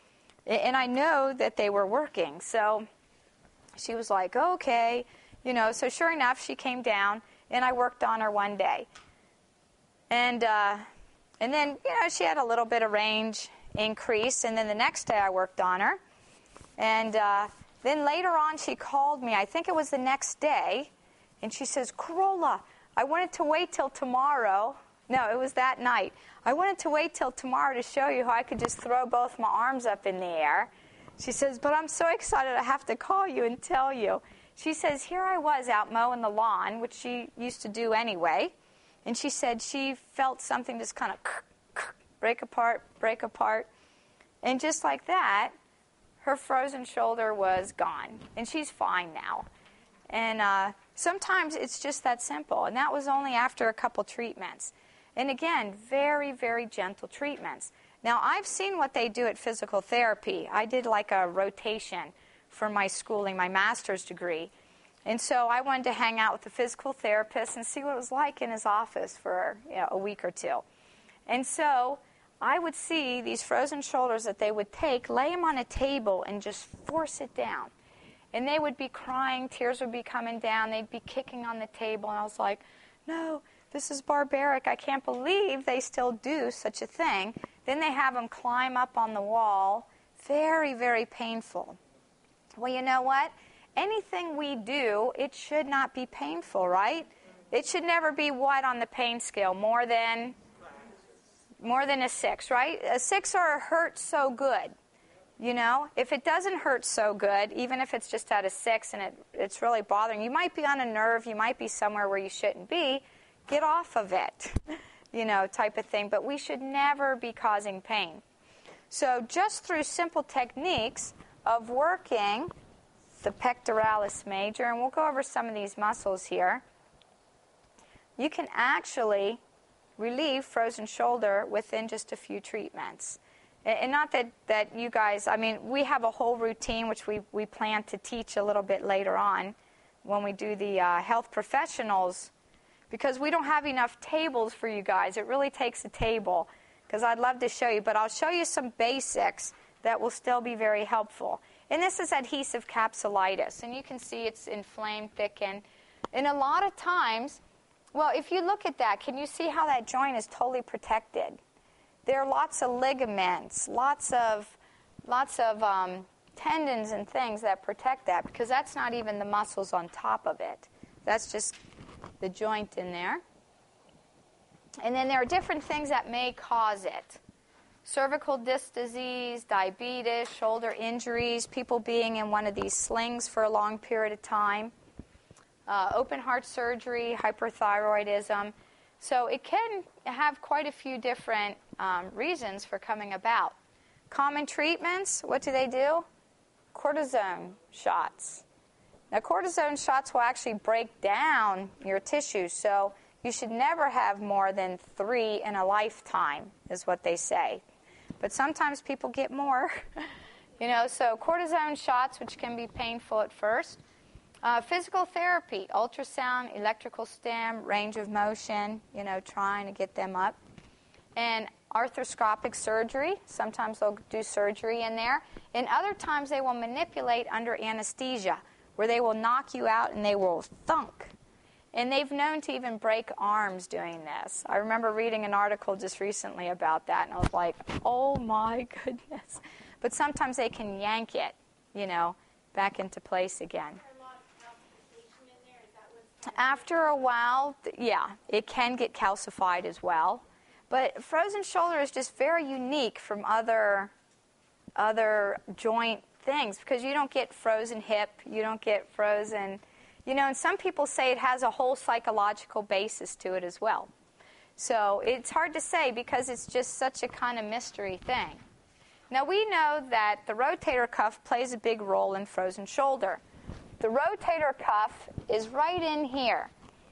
I know that they were working. So she was like, okay. So sure enough, she came down, and I worked on her one day. And then, she had a little bit of range increase, and then the next day I worked on her. And then later on she called me, I think it was the next day, and she says, Carola, I wanted to wait till tomorrow. No, it was that night. I wanted to wait till tomorrow to show you how I could just throw both my arms up in the air. She says, but I'm so excited I have to call you and tell you. She says, here I was out mowing the lawn, which she used to do anyway, and she said she felt something just kind of break apart. And just like that, her frozen shoulder was gone. And she's fine now. And sometimes it's just that simple. And that was only after a couple treatments. And again, very, very gentle treatments. Now, I've seen what they do at physical therapy. I did like a rotation for my schooling, my master's degree. And so I wanted to hang out with the physical therapist and see what it was like in his office for a week or two. And so I would see these frozen shoulders that they would take, lay them on a table, and just force it down. And they would be crying, tears would be coming down, they'd be kicking on the table, and I was like, no, this is barbaric. I can't believe they still do such a thing. Then they have them climb up on the wall. Very, very painful. Well, you know what? Anything we do, it should not be painful, right? It should never be what on the pain scale? More than a 6, right? A 6 or a hurt so good. If it doesn't hurt so good, even if it's just at a 6 and it's really bothering, you might be on a nerve, you might be somewhere where you shouldn't be, get off of it, type of thing. But we should never be causing pain. So just through simple techniques of working the pectoralis major, and we'll go over some of these muscles here, you can actually relieve frozen shoulder within just a few treatments. And not that you guys, we have a whole routine which we plan to teach a little bit later on when we do the health professionals, because we don't have enough tables for you guys. It really takes a table, because I'd love to show you, but I'll show you some basics that will still be very helpful. And this is adhesive capsulitis, and you can see it's inflamed, thickened. And a lot of times, well, if you look at that, can you see how that joint is totally protected? There are lots of ligaments, lots of tendons and things that protect that, because that's not even the muscles on top of it. That's just the joint in there. And then there are different things that may cause it. Cervical disc disease, diabetes, shoulder injuries, people being in one of these slings for a long period of time, open heart surgery, hyperthyroidism. So it can have quite a few different reasons for coming about. Common treatments, what do? Cortisone shots. Now, cortisone shots will actually break down your tissues, so you should never have more than 3 in a lifetime, is what they say. But sometimes people get more. So cortisone shots, which can be painful at first. Physical therapy, ultrasound, electrical stim, range of motion, trying to get them up. And arthroscopic surgery, sometimes they'll do surgery in there. And other times they will manipulate under anesthesia, where they will knock you out and they will thunk. And they've known to even break arms doing this. I remember reading an article just recently about that, and I was like, oh my goodness. But sometimes they can yank it, back into place again. After a while, yeah, it can get calcified as well. But frozen shoulder is just very unique from other joint things, because you don't get frozen hip, you don't get frozen, and some people say it has a whole psychological basis to it as well. So it's hard to say, because it's just such a kind of mystery thing. Now, we know that the rotator cuff plays a big role in frozen shoulder. The rotator cuff is right in here.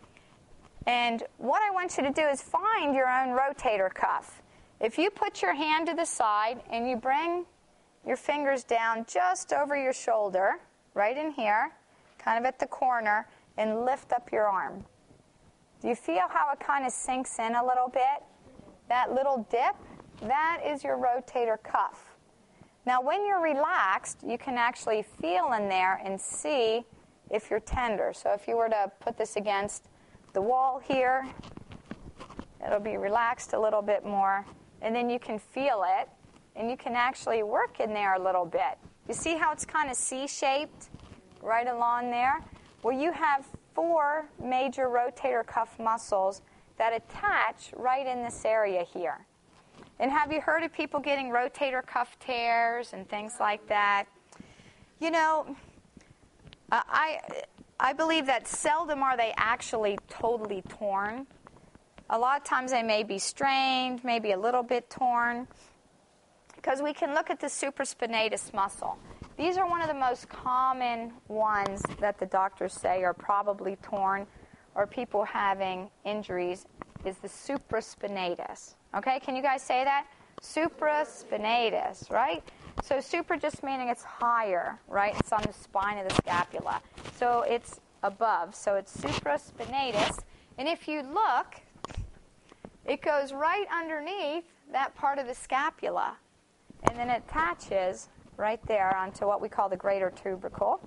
And what I want you to do is find your own rotator cuff. If you put your hand to the side and you bring your fingers down just over your shoulder, right in here, kind of at the corner, and lift up your arm. Do you feel how it kind of sinks in a little bit? That little dip, that is your rotator cuff. Now, when you're relaxed, you can actually feel in there and see if you're tender. So if you were to put this against the wall here, it'll be relaxed a little bit more, and then you can feel it, and you can actually work in there a little bit. You see how it's kind of C-shaped right along there? Well, you have 4 major rotator cuff muscles that attach right in this area here. And have you heard of people getting rotator cuff tears and things like that? You know, I believe that seldom are they actually totally torn. A lot of times they may be strained, maybe a little bit torn, because we can look at the supraspinatus muscle. These are one of the most common ones that the doctors say are probably torn, or people having injuries, is the supraspinatus. Okay, can you guys say that? Supraspinatus, right? So supra just meaning it's higher, right? It's on the spine of the scapula. So it's above. So it's supraspinatus. And if you look, it goes right underneath that part of the scapula. And then it attaches right there onto what we call the greater tubercle.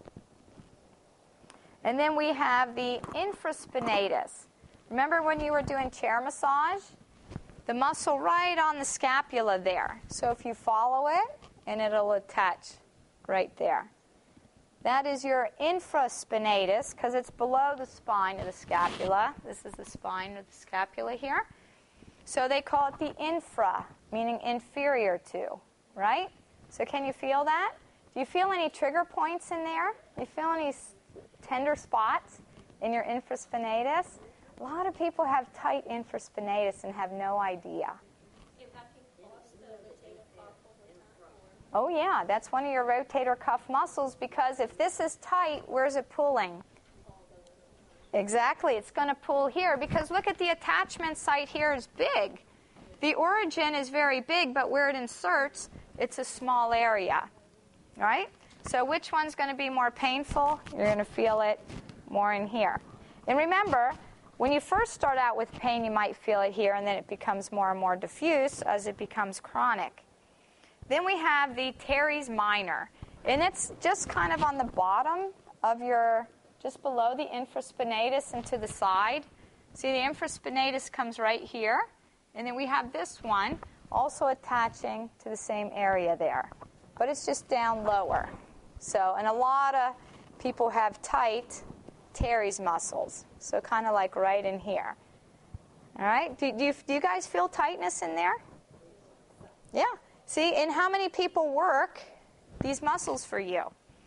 And then we have the infraspinatus. Remember when you were doing chair massage? The muscle right on the scapula there. So if you follow it, and it'll attach right there. That is your infraspinatus, because it's below the spine of the scapula. This is the spine of the scapula here. So they call it the infra, meaning inferior to, right? So can you feel that? Do you feel any trigger points in there? Do you feel any tender spots in your infraspinatus? A lot of people have tight infraspinatus and have no idea. Oh yeah, that's one of your rotator cuff muscles, because if this is tight, where's it pulling? Exactly, it's going to pull here, because look at the attachment site here is big. The origin is very big, but where it inserts, it's a small area. All right? So which one's going to be more painful? You're going to feel it more in here. And remember, when you first start out with pain, you might feel it here, and then it becomes more and more diffuse as it becomes chronic. Then we have the teres minor, and it's just kind of on the bottom of your, just below the infraspinatus and to the side. See, the infraspinatus comes right here, and then we have this one also attaching to the same area there, but it's just down lower. So, and a lot of people have tight teres muscles, so kind of like right in here. All right, do you guys feel tightness in there? Yeah. See, and how many people work these muscles for you?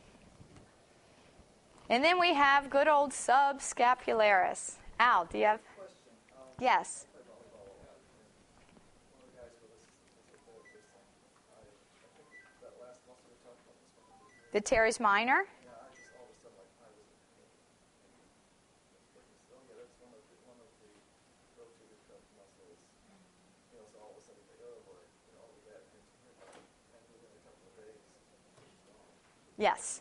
And then we have good old subscapularis. Al, do you have? Yes. The teres minor? Yes.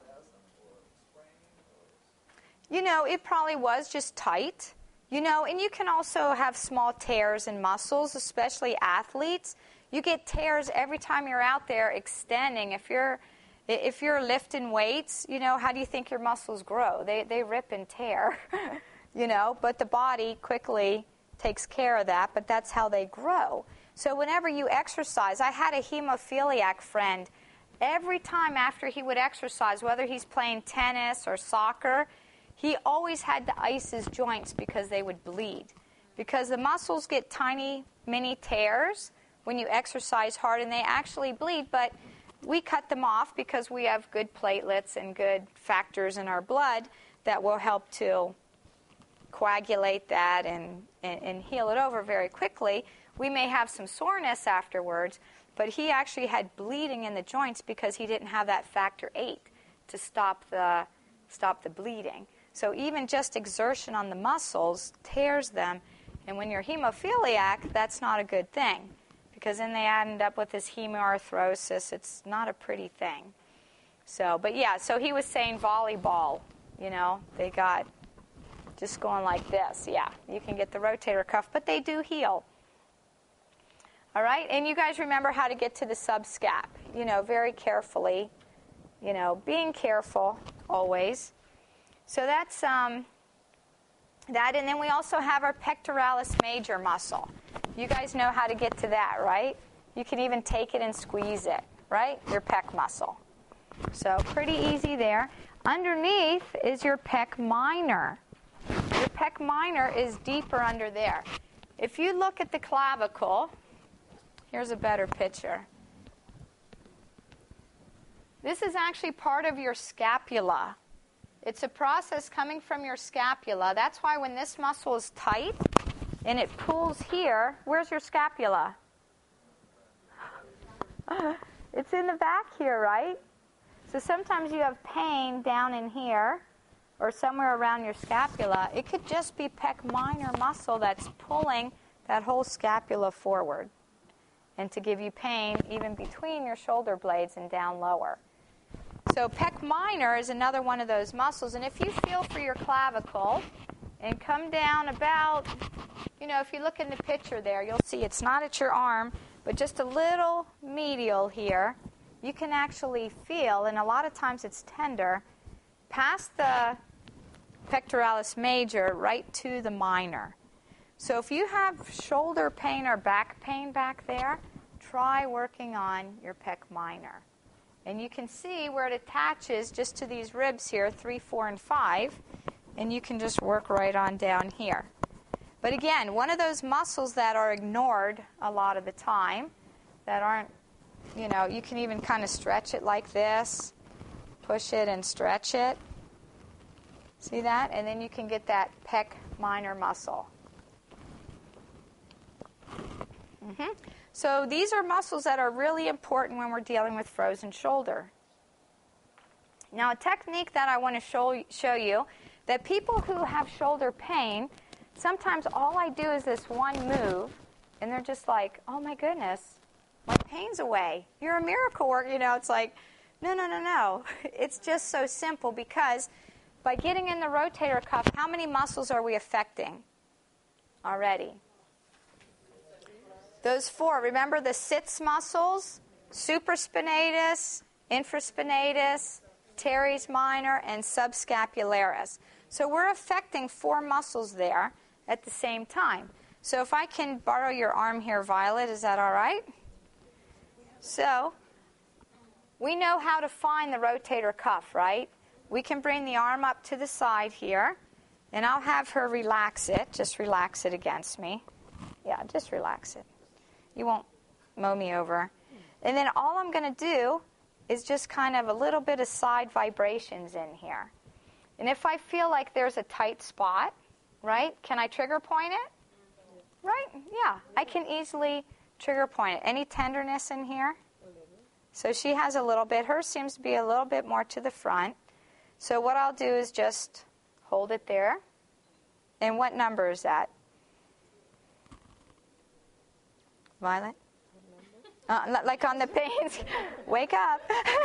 You know, it probably was just tight. You know, and you can also have small tears in muscles, especially athletes. You get tears every time you're out there extending. If you're lifting weights, you know, how do you think your muscles grow? They rip and tear, you know, but the body quickly takes care of that, but that's how they grow. So whenever you exercise, I had a hemophiliac friend. Every time after he would exercise, whether he's playing tennis or soccer, he always had to ice his joints because they would bleed. Because the muscles get tiny, mini tears when you exercise hard, and they actually bleed, but we cut them off because we have good platelets and good factors in our blood that will help to coagulate that and heal it over very quickly. We may have some soreness afterwards, but he actually had bleeding in the joints because he didn't have that factor VIII to stop the bleeding. So even just exertion on the muscles tears them. And when you're hemophiliac, that's not a good thing, because then they end up with this hemoarthrosis. It's not a pretty thing. So, but yeah, so he was saying volleyball, they got just going like this. Yeah, you can get the rotator cuff, but they do heal. All right, and you guys remember how to get to the subscap, very carefully, being careful always. So that's that, and then we also have our pectoralis major muscle. You guys know how to get to that, right? You can even take it and squeeze it, right? Your pec muscle. So pretty easy there. Underneath is your pec minor. Your pec minor is deeper under there. If you look at the clavicle, here's a better picture. This is actually part of your scapula. It's a process coming from your scapula. That's why when this muscle is tight and it pulls here, where's your scapula? It's in the back here, right? So sometimes you have pain down in here or somewhere around your scapula. It could just be pec minor muscle that's pulling that whole scapula forward, and to give you pain even between your shoulder blades and down lower. So pec minor is another one of those muscles. And if you feel for your clavicle and come down about, if you look in the picture there, you'll see it's not at your arm, but just a little medial here. You can actually feel, and a lot of times it's tender, past the pectoralis major right to the minor. So if you have shoulder pain or back pain back there, try working on your pec minor. And you can see where it attaches just to these ribs here, 3, 4, and 5, and you can just work right on down here. But again, one of those muscles that are ignored a lot of the time, that aren't, you can even kind of stretch it like this, push it and stretch it. See that? And then you can get that pec minor muscle. So these are muscles that are really important when we're dealing with frozen shoulder. Now, a technique that I want to show you, that people who have shoulder pain, sometimes all I do is this one move, and they're just like, oh my goodness, my pain's away. You're a miracle worker. It's like, no. It's just so simple, because by getting in the rotator cuff, how many muscles are we affecting already? Those 4. Remember the sits muscles? Supraspinatus, infraspinatus, teres minor, and subscapularis. So we're affecting 4 muscles there at the same time. So if I can borrow your arm here, Violet, is that all right? So we know how to find the rotator cuff, right? We can bring the arm up to the side here, and I'll have her relax it. Just relax it against me. Yeah, just relax it. You won't mow me over. And then all I'm going to do is just kind of a little bit of side vibrations in here. And if I feel like there's a tight spot, right, can I trigger point it? Right? Yeah, I can easily trigger point it. Any tenderness in here? So she has a little bit. Hers seems to be a little bit more to the front. So what I'll do is just hold it there. And what number is that? Violet? Like on the pain, wake up.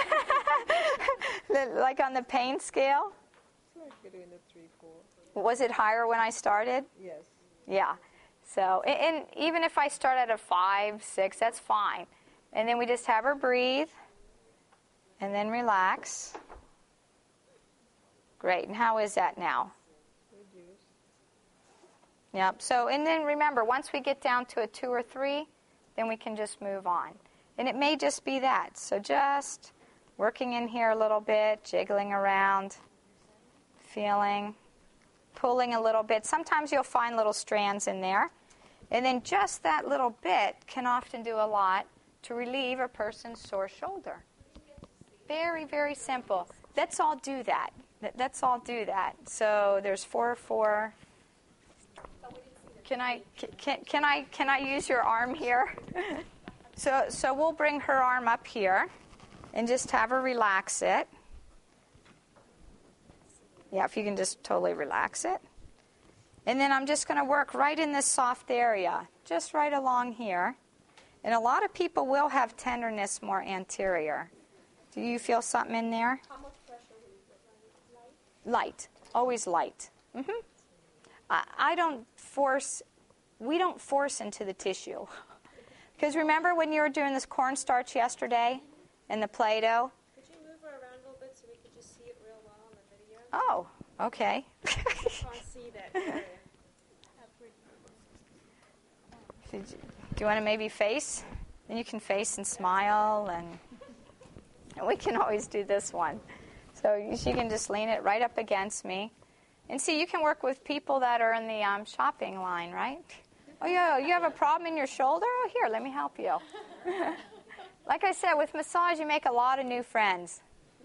Like on the pain scale? It's like between the 3, 4. Was it higher when I started? Yes. Yeah. So, and even if I start at a 5, 6, that's fine. And then we just have her breathe and then relax. Great. And how is that now? Reduce. Yep. So, and then remember, once we get down to a 2 or 3, then we can just move on. And it may just be that. So just working in here a little bit, jiggling around, feeling, pulling a little bit. Sometimes you'll find little strands in there. And then just that little bit can often do a lot to relieve a person's sore shoulder. Very, very simple. Let's all do that. Let's all do that. So there's 4, 4. Can I use your arm here? So we'll bring her arm up here and just have her relax it. Yeah, if you can just totally relax it. And then I'm just going to work right in this soft area, just right along here. And a lot of people will have tenderness more anterior. Do you feel something in there? How much pressure will you put on it? Light? Light. Always light. I don't force, we don't force into the tissue. Because remember when you were doing this cornstarch yesterday and the Play-Doh? Could you move her around a little bit so we could just see it real well on the video? Oh, okay. I can't see that area. Do you want to maybe face? Then you can face and smile, and we can always do this one. So you can just lean it right up against me. And see, you can work with people that are in the shopping line, right? Oh, yeah, you have a problem in your shoulder? Oh, here, let me help you. Like I said, with massage, you make a lot of new friends.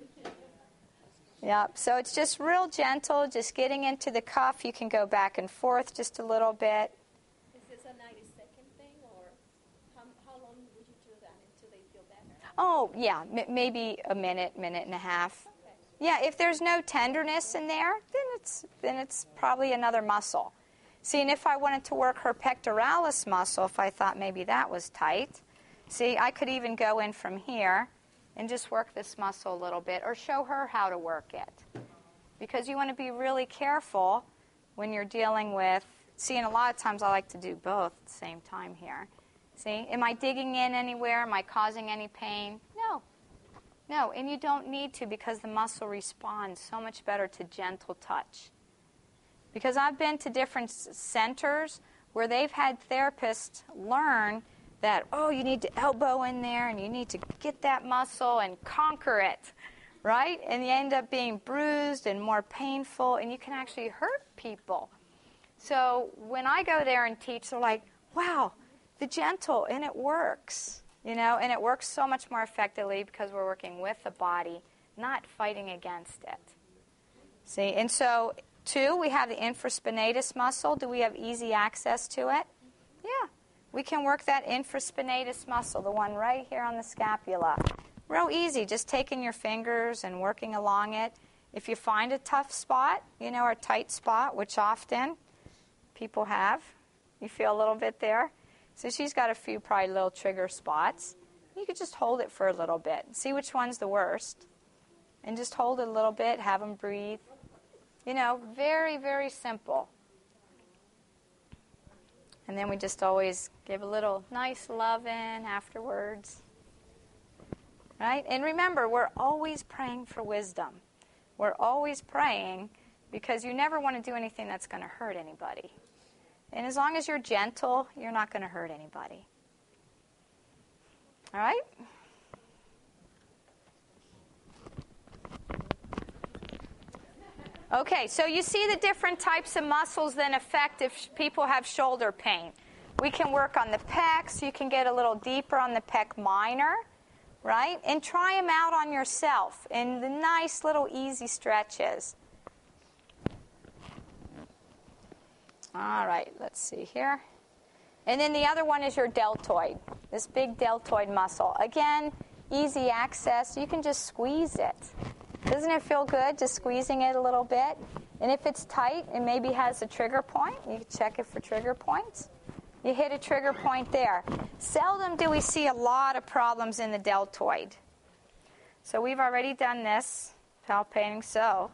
Yep, so it's just real gentle, just getting into the cuff. You can go back and forth just a little bit. Is this a 90-second thing, or how long would you do that until they feel better? Oh, yeah, maybe a minute, minute and a half. Okay. Yeah, if there's no tenderness in there, then it's probably another muscle. See, and if I wanted to work her pectoralis muscle, if I thought maybe that was tight, see, I could even go in from here and just work this muscle a little bit, or show her how to work it. Because you want to be really careful when you're dealing with, see, and a lot of times I like to do both at the same time here. See, am I digging in anywhere? Am I causing any pain? No. No, and you don't need to, because the muscle responds so much better to gentle touch. Because I've been to different centers where they've had therapists learn that, oh, you need to elbow in there and you need to get that muscle and conquer it, right? And you end up being bruised and more painful, and you can actually hurt people. So when I go there and teach, they're like, wow, the gentle, and it works, you know, and it works so much more effectively because we're working with the body, not fighting against it. See, and so, 2, we have the infraspinatus muscle. Do we have easy access to it? Yeah. We can work that infraspinatus muscle, the one right here on the scapula. Real easy, just taking your fingers and working along it. If you find a tough spot, you know, or a tight spot, which often people have, you feel a little bit there. So she's got a few probably little trigger spots. You could just hold it for a little bit. See which one's the worst. And just hold it a little bit, have them breathe. You know, very, very simple. And then we just always give a little nice love in afterwards. Right? And remember, we're always praying for wisdom. We're always praying because you never want to do anything that's going to hurt anybody. And as long as you're gentle, you're not going to hurt anybody. All right? Okay, so you see the different types of muscles that affect if people have shoulder pain. We can work on the pecs. You can get a little deeper on the pec minor, right? And try them out on yourself in the nice little easy stretches. All right, let's see here. And then the other one is your deltoid, this big deltoid muscle. Again, easy access. You can just squeeze it. Doesn't it feel good just squeezing it a little bit? And if it's tight and maybe has a trigger point, you can check it for trigger points. You hit a trigger point there. Seldom do we see a lot of problems in the deltoid. So we've already done this, palpating, so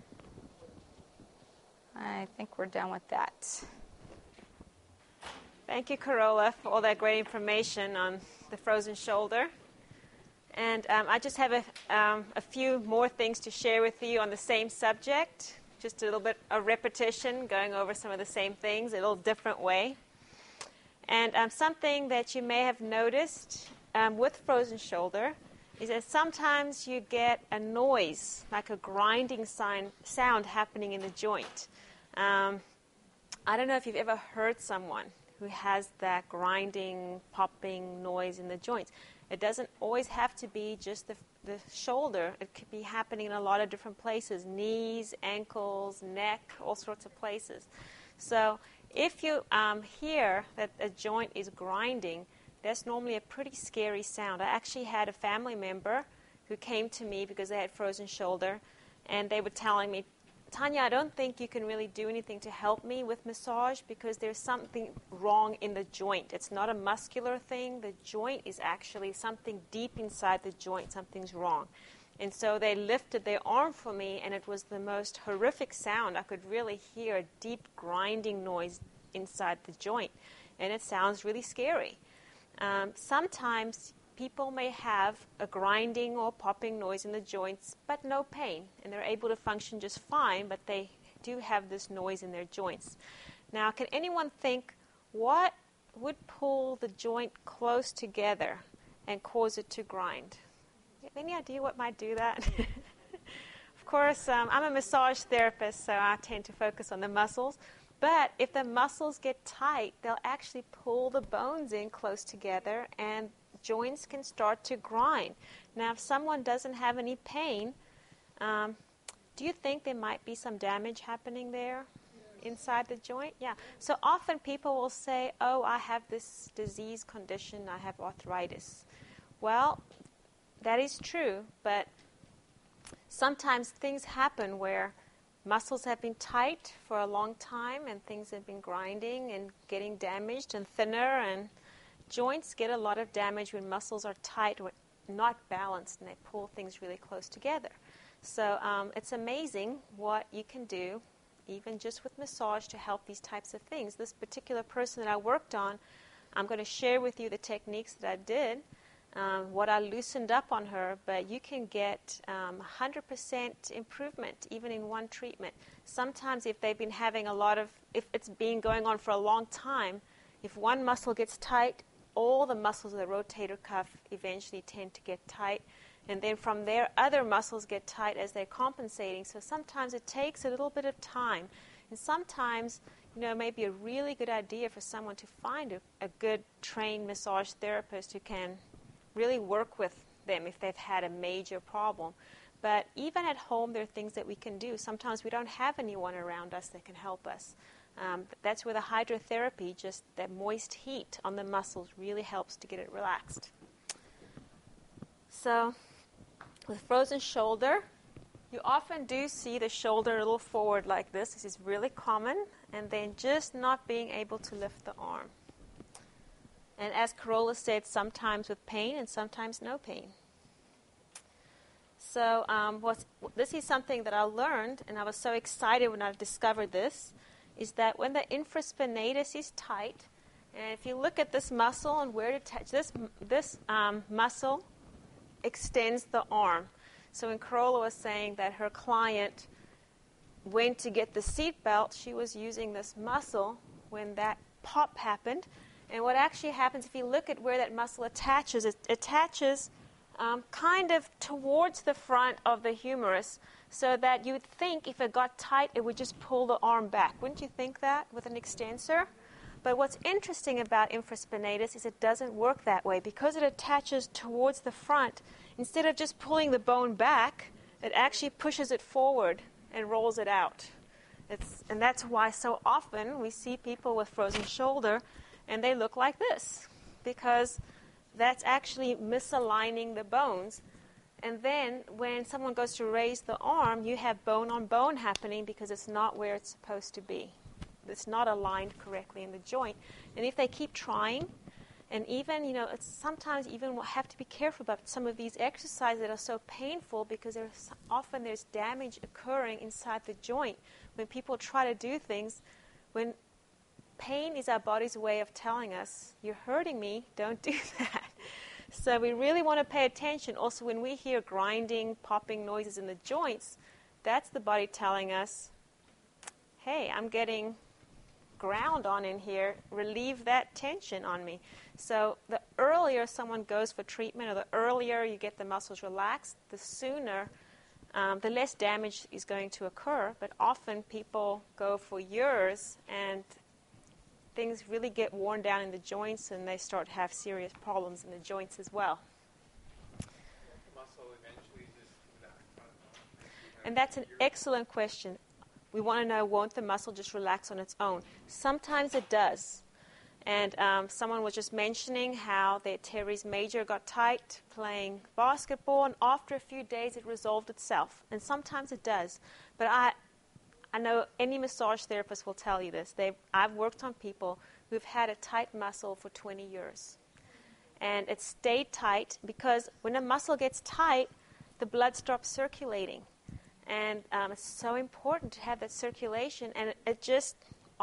I think we're done with that. Thank you, Carola, for all that great information on the frozen shoulder. And I just have a few more things to share with you on the same subject. Just a little bit of repetition, going over some of the same things, a little different way. And something that you may have noticed with frozen shoulder is that sometimes you get a noise, like a grinding sound happening in the joint. I don't know if you've ever heard someone who has that grinding, popping noise in the joints. It doesn't always have to be just the shoulder. It could be happening in a lot of different places, knees, ankles, neck, all sorts of places. So if you hear that a joint is grinding, that's normally a pretty scary sound. I actually had a family member who came to me because they had frozen shoulder, and they were telling me Tanya, I don't think you can really do anything to help me with massage because there's something wrong in the joint. It's not a muscular thing. The joint is actually something deep inside the joint. Something's wrong. And so they lifted their arm for me, and it was the most horrific sound. I could really hear a deep grinding noise inside the joint, and it sounds really scary. Sometimes people may have a grinding or popping noise in the joints, but no pain, and they're able to function just fine, but they do have this noise in their joints. Now, can anyone think what would pull the joint close together and cause it to grind? Any idea what might do that? Of course, I'm a massage therapist, so I tend to focus on the muscles. But if the muscles get tight, they'll actually pull the bones in close together, and joints can start to grind. Now, if someone doesn't have any pain, do you think there might be some damage happening there inside the joint? Yeah. So often people will say, oh, I have this disease condition, I have arthritis. Well, that is true, but sometimes things happen where muscles have been tight for a long time and things have been grinding and getting damaged and thinner, and joints get a lot of damage when muscles are tight or not balanced and they pull things really close together. So it's amazing what you can do, even just with massage, to help these types of things. This particular person that I worked on, I'm going to share with you the techniques that I did, what I loosened up on her, but you can get 100% improvement even in one treatment. Sometimes if they've been having if it's been going on for a long time, if one muscle gets tight, all the muscles of the rotator cuff eventually tend to get tight, and then from there other muscles get tight as they're compensating. So sometimes it takes a little bit of time, and sometimes it may be a really good idea for someone to find a good trained massage therapist who can really work with them if they've had a major problem. But even at home, there are things that we can do. Sometimes we don't have anyone around us that can help us. That's where the hydrotherapy, just that moist heat on the muscles, really helps to get it relaxed. So with frozen shoulder, you often do see the shoulder a little forward like this. This is really common. And then just not being able to lift the arm. And as Carola said, sometimes with pain and sometimes no pain. So this is something that I learned, and I was so excited when I discovered this, is that when the infraspinatus is tight, and if you look at this muscle and where it touches, this muscle extends the arm. So when Carola was saying that her client went to get the seat belt, she was using this muscle when that pop happened. And what actually happens, if you look at where that muscle attaches, it attaches kind of towards the front of the humerus, so that you would think if it got tight, it would just pull the arm back. Wouldn't you think that with an extensor? But what's interesting about infraspinatus is it doesn't work that way. Because it attaches towards the front, instead of just pulling the bone back, it actually pushes it forward and rolls it out. And that's why so often we see people with frozen shoulder and they look like this, because that's actually misaligning the bones. And then when someone goes to raise the arm, you have bone on bone happening because it's not where it's supposed to be. It's not aligned correctly in the joint. And if they keep trying, and even, it's sometimes even we'll have to be careful about some of these exercises that are so painful, because often there's damage occurring inside the joint when people try to do things. When pain is our body's way of telling us, you're hurting me, don't do that. So we really want to pay attention. Also, when we hear grinding, popping noises in the joints, that's the body telling us, hey, I'm getting ground on in here, relieve that tension on me. So the earlier someone goes for treatment, or the earlier you get the muscles relaxed, the sooner, the less damage is going to occur. But often people go for years and things really get worn down in the joints, and they start to have serious problems in the joints as well. And that's an excellent question. We want to know, won't the muscle just relax on its own? Sometimes it does. And someone was just mentioning how their teres major got tight playing basketball, and after a few days it resolved itself. And sometimes it does. But I know any massage therapist will tell you this. I've worked on people who've had a tight muscle for 20 years. And it stayed tight because when a muscle gets tight, the blood stops circulating. And it's so important to have that circulation, and it just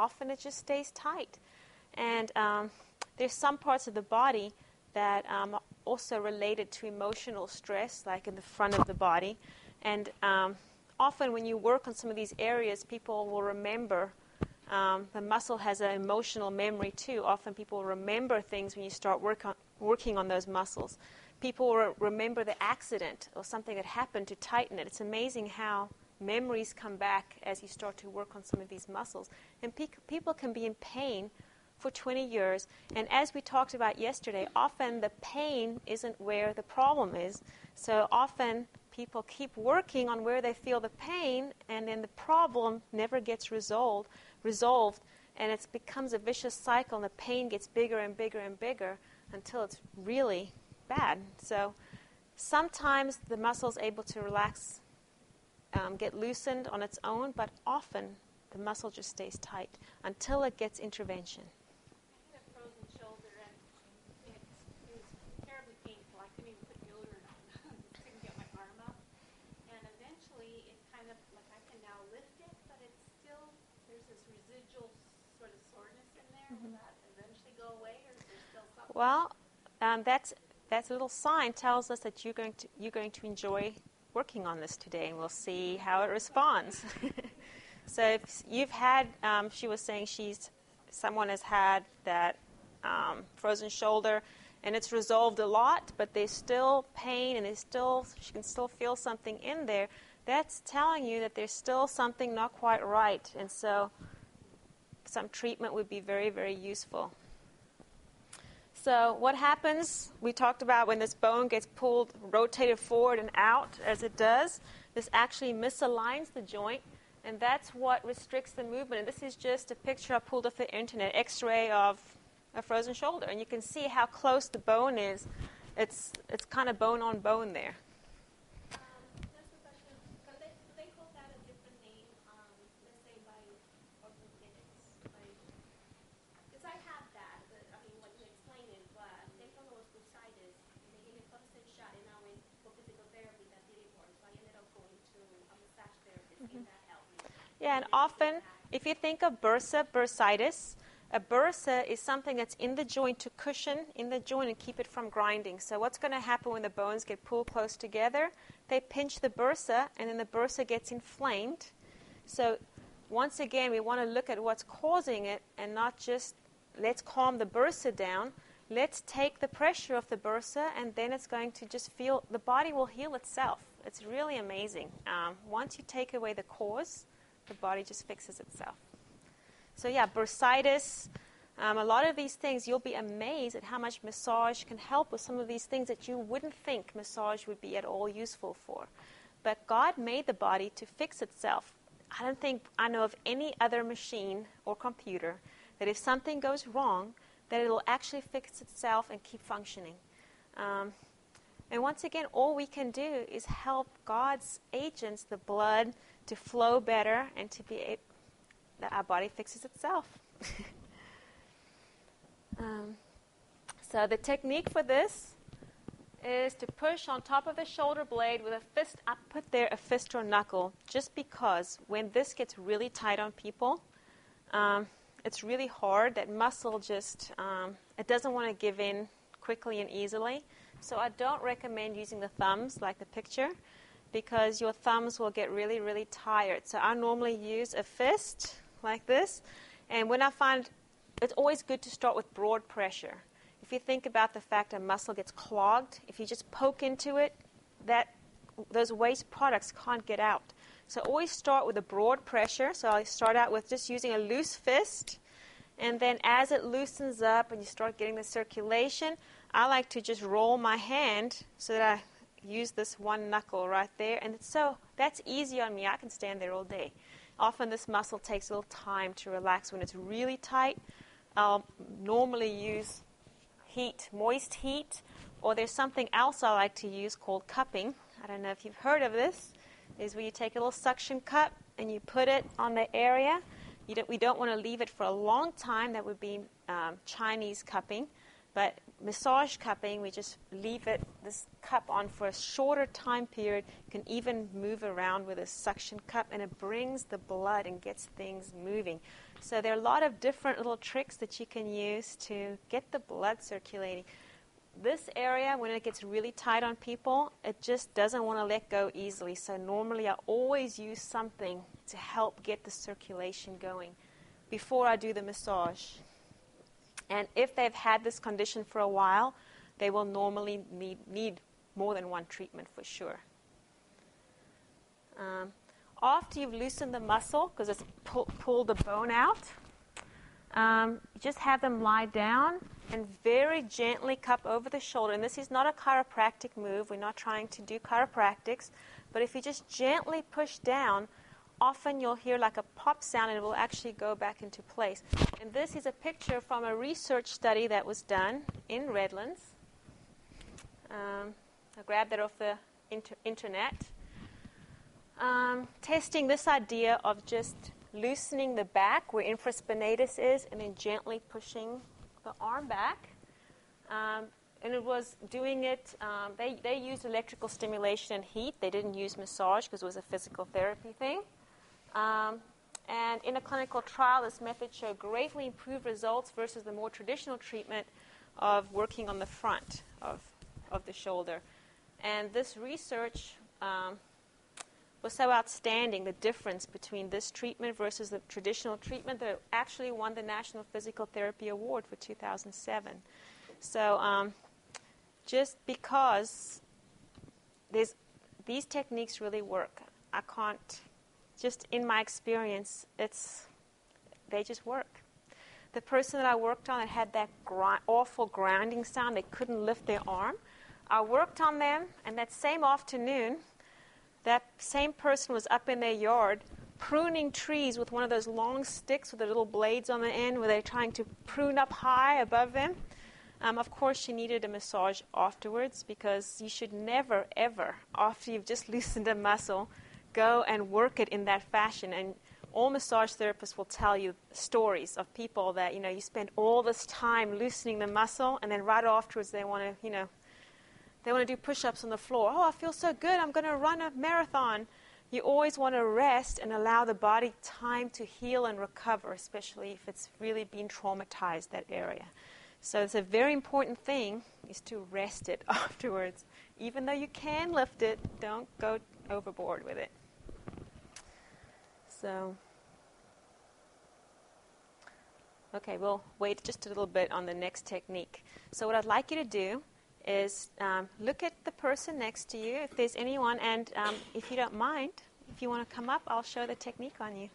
stays tight. And there's some parts of the body that are also related to emotional stress, like in the front of the body. And often when you work on some of these areas, people will remember. The muscle has an emotional memory too. Often people will remember things when you start working on those muscles. People will remember the accident or something that happened to tighten it. It's amazing how memories come back as you start to work on some of these muscles. And people can be in pain for 20 years. And as we talked about yesterday, often the pain isn't where the problem is. So often people keep working on where they feel the pain, and then the problem never gets resolved, and it becomes a vicious cycle, and the pain gets bigger and bigger and bigger until it's really bad. So sometimes the muscle's able to relax, get loosened on its own, but often the muscle just stays tight until it gets intervention. I had a frozen shoulder, and it was terribly painful. I couldn't even put deodorant on. Just couldn't get my arm up. And eventually, it kind of, like I can now lift it, but it's still, there's this residual sort of soreness in there. Will that eventually go away, or is there still something? Well, that's a little sign tells us that you're going to enjoy working on this today, and we'll see how it responds. So if you've had, she was saying someone has had that frozen shoulder, and it's resolved a lot, but there's still pain, and she can still feel something in there. That's telling you that there's still something not quite right, and so some treatment would be very, very useful. So what happens, we talked about when this bone gets pulled, rotated forward and out as it does, this actually misaligns the joint, and that's what restricts the movement. And this is just a picture I pulled off the internet, X-ray of a frozen shoulder, and you can see how close the bone is. It's kind of bone on bone there. That's the question. Do they call that a different name? Let's say by orthopedics, because I have that. But, I mean, what you explain it, but they told me it was bursitis. They gave me a constant shot, and I went for physical therapy. That didn't work, so I ended up going to a massage therapist, and that helped me. Yeah, and often, if you think of bursitis, a bursa is something that's in the joint to cushion in the joint and keep it from grinding. So what's going to happen when the bones get pulled close together? They pinch the bursa, and then the bursa gets inflamed. So once again, we want to look at what's causing it and not just let's calm the bursa down. Let's take the pressure off the bursa, and then it's going to just feel, the body will heal itself. It's really amazing. Once you take away the cause, the body just fixes itself. So yeah, bursitis, a lot of these things, you'll be amazed at how much massage can help with some of these things that you wouldn't think massage would be at all useful for. But God made the body to fix itself. I don't think I know of any other machine or computer that if something goes wrong, that it'll actually fix itself and keep functioning. And once again, all we can do is help God's agents, the blood, to flow better and to be that our body fixes itself. So the technique for this is to push on top of the shoulder blade with a fist. I put there a fist or knuckle just because when this gets really tight on people, it's really hard. That muscle just, it doesn't want to give in quickly and easily. So I don't recommend using the thumbs like the picture because your thumbs will get really, really tired. So I normally use a fist like this. And when I find, it's always good to start with broad pressure. If you think about the fact a muscle gets clogged, if you just poke into it, those waste products can't get out. So always start with a broad pressure. So I start out with just using a loose fist. And then as it loosens up and you start getting the circulation, I like to just roll my hand so that I use this one knuckle right there. And so that's easy on me. I can stand there all day. Often this muscle takes a little time to relax. When it's really tight, I'll normally use heat, moist heat, or there's something else I like to use called cupping. I don't know if you've heard of this. Is where you take a little suction cup and you put it on the area. We don't want to leave it for a long time. That would be Chinese cupping. But massage cupping, we just leave this cup on for a shorter time period. You can even move around with a suction cup, and it brings the blood and gets things moving. So there are a lot of different little tricks that you can use to get the blood circulating. This area, when it gets really tight on people, it just doesn't want to let go easily. So normally I always use something to help get the circulation going before I do the massage. And if they've had this condition for a while, they will normally need more than one treatment for sure. After you've loosened the muscle, because it's pulled the bone out, just have them lie down and very gently cup over the shoulder. And this is not a chiropractic move. We're not trying to do chiropractics. But if you just gently push down, often you'll hear like a pop sound and it will actually go back into place. And this is a picture from a research study that was done in Redlands. I grabbed that off the internet. Testing this idea of just loosening the back where infraspinatus is and then gently pushing the arm back. And it was doing it, they used electrical stimulation and heat. They didn't use massage because it was a physical therapy thing. And in a clinical trial, this method showed greatly improved results versus the more traditional treatment of working on the front of the shoulder. And this research was so outstanding, the difference between this treatment versus the traditional treatment, that it actually won the National Physical Therapy Award for 2007. So just because these techniques really work, I can't, just in my experience, they just work. The person that I worked on that had that awful grounding sound, they couldn't lift their arm, I worked on them, and that same afternoon, that same person was up in their yard pruning trees with one of those long sticks with the little blades on the end where they're trying to prune up high above them. Of course, she needed a massage afterwards, because you should never, ever, after you've just loosened a muscle, go and work it in that fashion. And all massage therapists will tell you stories of people that, you spend all this time loosening the muscle, and then right afterwards they want to, they want to do push-ups on the floor. Oh, I feel so good. I'm going to run a marathon. You always want to rest and allow the body time to heal and recover, especially if it's really been traumatized, that area. So it's a very important thing is to rest it afterwards. Even though you can lift it, don't go overboard with it. So, okay, we'll wait just a little bit on the next technique. So what I'd like you to do is look at the person next to you, if there's anyone, and if you don't mind, if you want to come up, I'll show the technique on you.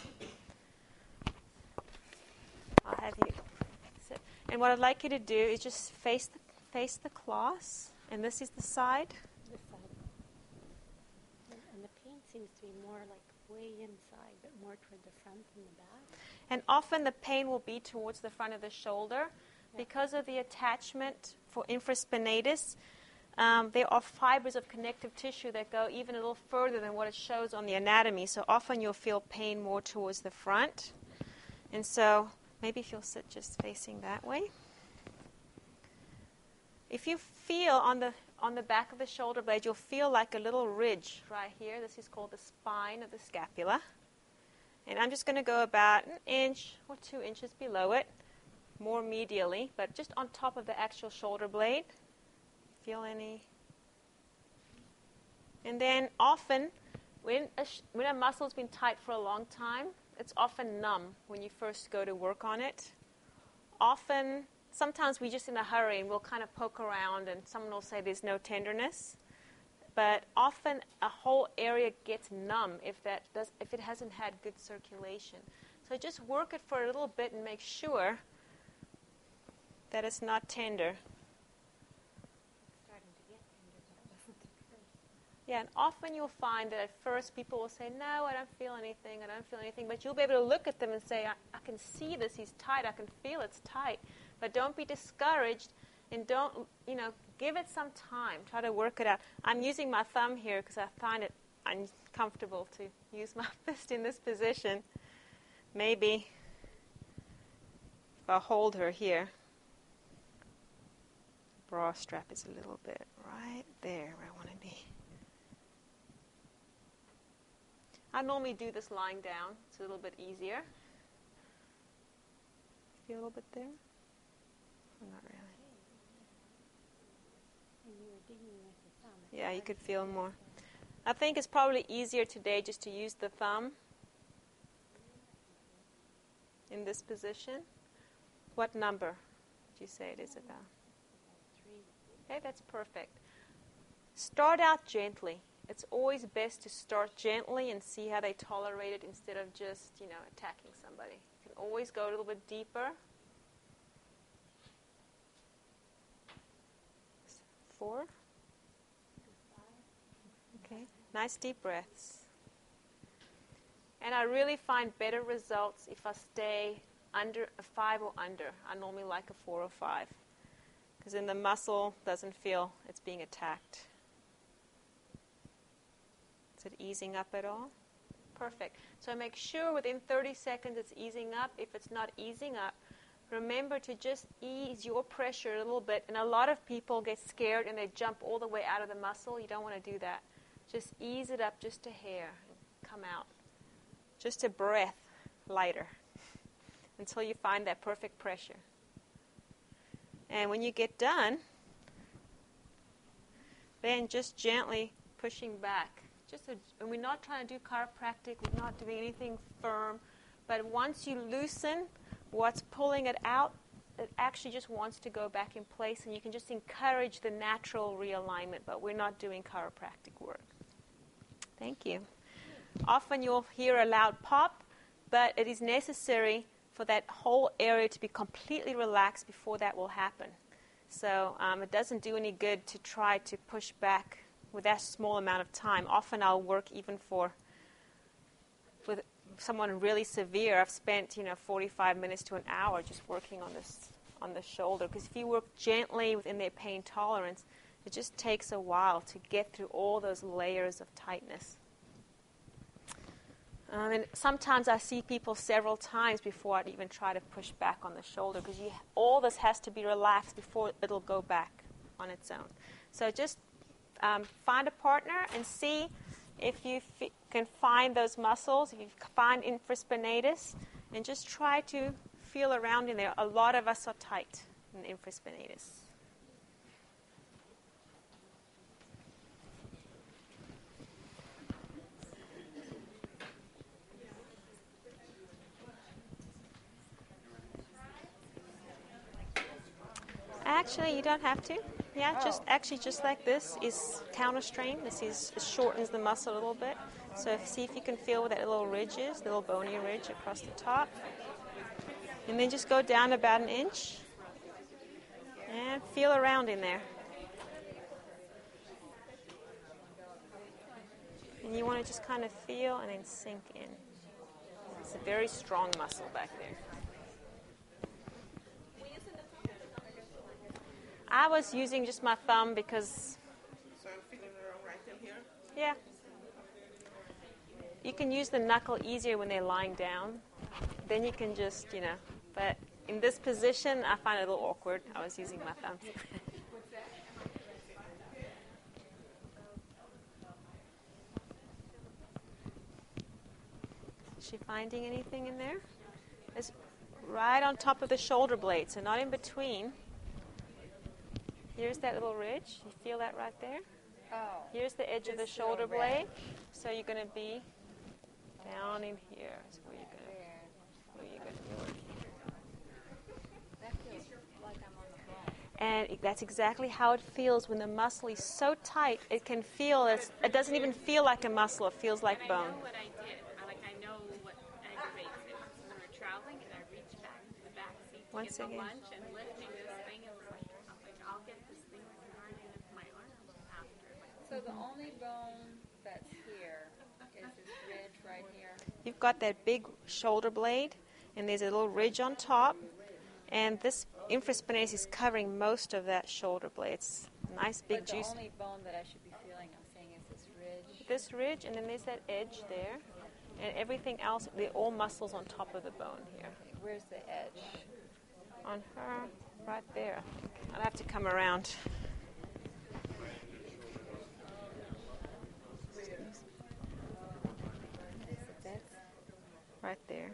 I'll have you sit. And what I'd like you to do is just face the class, and this is the side. This side. And the pain seems to be more like way inside, but more toward the front than the back. And often the pain will be towards the front of the shoulder. Because of the attachment for infraspinatus, there are fibers of connective tissue that go even a little further than what it shows on the anatomy. So often you'll feel pain more towards the front. And so maybe if you'll sit just facing that way. If you feel on the back of the shoulder blade, you'll feel like a little ridge right here. This is called the spine of the scapula. And I'm just going to go about an inch or 2 inches below it. More medially, but just on top of the actual shoulder blade. Feel any? And then often, when a muscle's been tight for a long time, it's often numb when you first go to work on it. Sometimes we're just in a hurry and we'll kind of poke around and someone will say there's no tenderness. But often a whole area gets numb if it hasn't had good circulation. So just work it for a little bit and make sure that it's not tender. Starting to get tender, but it wasn't at first. Yeah, and often you'll find that at first people will say, no, I don't feel anything, but you'll be able to look at them and say, I can see this, he's tight, I can feel it's tight. But don't be discouraged, and don't, give it some time. Try to work it out. I'm using my thumb here because I find it uncomfortable to, use my fist in this position. Maybe if I hold her here, the bra strap is a little bit right there where I want to be. I normally do this lying down. It's a little bit easier. Feel a little bit there? Or not really. Yeah, you could feel more. I think it's probably easier today just to use the thumb in this position. What number would you say it is about? 3. Okay, that's perfect. Start out gently. It's always best to start gently and see how they tolerate it instead of just, attacking somebody. You can always go a little bit deeper. 4. Okay, nice deep breaths. And I really find better results if I stay under a 5 or under. I normally like a 4 or 5 because then the muscle doesn't feel it's being attacked. Is it easing up at all? Perfect. So make sure within 30 seconds it's easing up. If it's not easing up, remember to just ease your pressure a little bit. And a lot of people get scared and they jump all the way out of the muscle. You don't want to do that. Just ease it up just a hair and come out. Just a breath lighter until you find that perfect pressure. And when you get done, then just gently pushing back. And we're not trying to do chiropractic. We're not doing anything firm. But once you loosen what's pulling it out, it actually just wants to go back in place. And you can just encourage the natural realignment. But we're not doing chiropractic work. Thank you. Often you'll hear a loud pop, but it is necessary for that whole area to be completely relaxed before that will happen. So it doesn't do any good to try to push back with that small amount of time. Often I'll work even with someone really severe. I've spent 45 minutes to an hour just working on the shoulder. Because if you work gently within their pain tolerance, it just takes a while to get through all those layers of tightness. And sometimes I see people several times before I'd even try to push back on the shoulder because all this has to be relaxed before it'll go back on its own. So just find a partner and see if you can find those muscles, if you find infraspinatus, and just try to feel around in there. A lot of us are tight in infraspinatus. Actually, you don't have to. Yeah, just like this is counter strain. This shortens the muscle a little bit. So see if you can feel where that little ridge is, the little bony ridge across the top. And then just go down about an inch and feel around in there. And you want to just kind of feel and then sink in. It's a very strong muscle back there. I was using just my thumb because... So I'm feeling around right in here? Yeah. You can use the knuckle easier when they're lying down. Then you can just, But in this position, I find it a little awkward. I was using my thumb. Is she finding anything in there? It's right on top of the shoulder blade, so not in between. Here's that little ridge. You feel that right there? Oh. Here's the edge of the shoulder blade. So you're going to be down in here. Is where you're going to do it. That feels like I'm on the ball. And that's exactly how it feels when the muscle is so tight. It can feel it doesn't even feel like a muscle. It feels like bone. I know what I did. I know what aggravates it. When we're traveling and I reached back to the back seat to Once get again. the lunch and lifting this thing, it was like, I'll get this thing started with my arm after. So the only bone that's here is this ridge right here. You've got that big shoulder blade, and there's a little ridge on top. And this infraspinatus is covering most of that shoulder blade. It's a nice big But the juice. only bone that I should be feeling, I'm saying, is this ridge. This ridge, and then there's that edge there. And everything else, they're all muscles on top of the bone here. Where's the edge? On her, right there. I'll have to come around. That's Right there.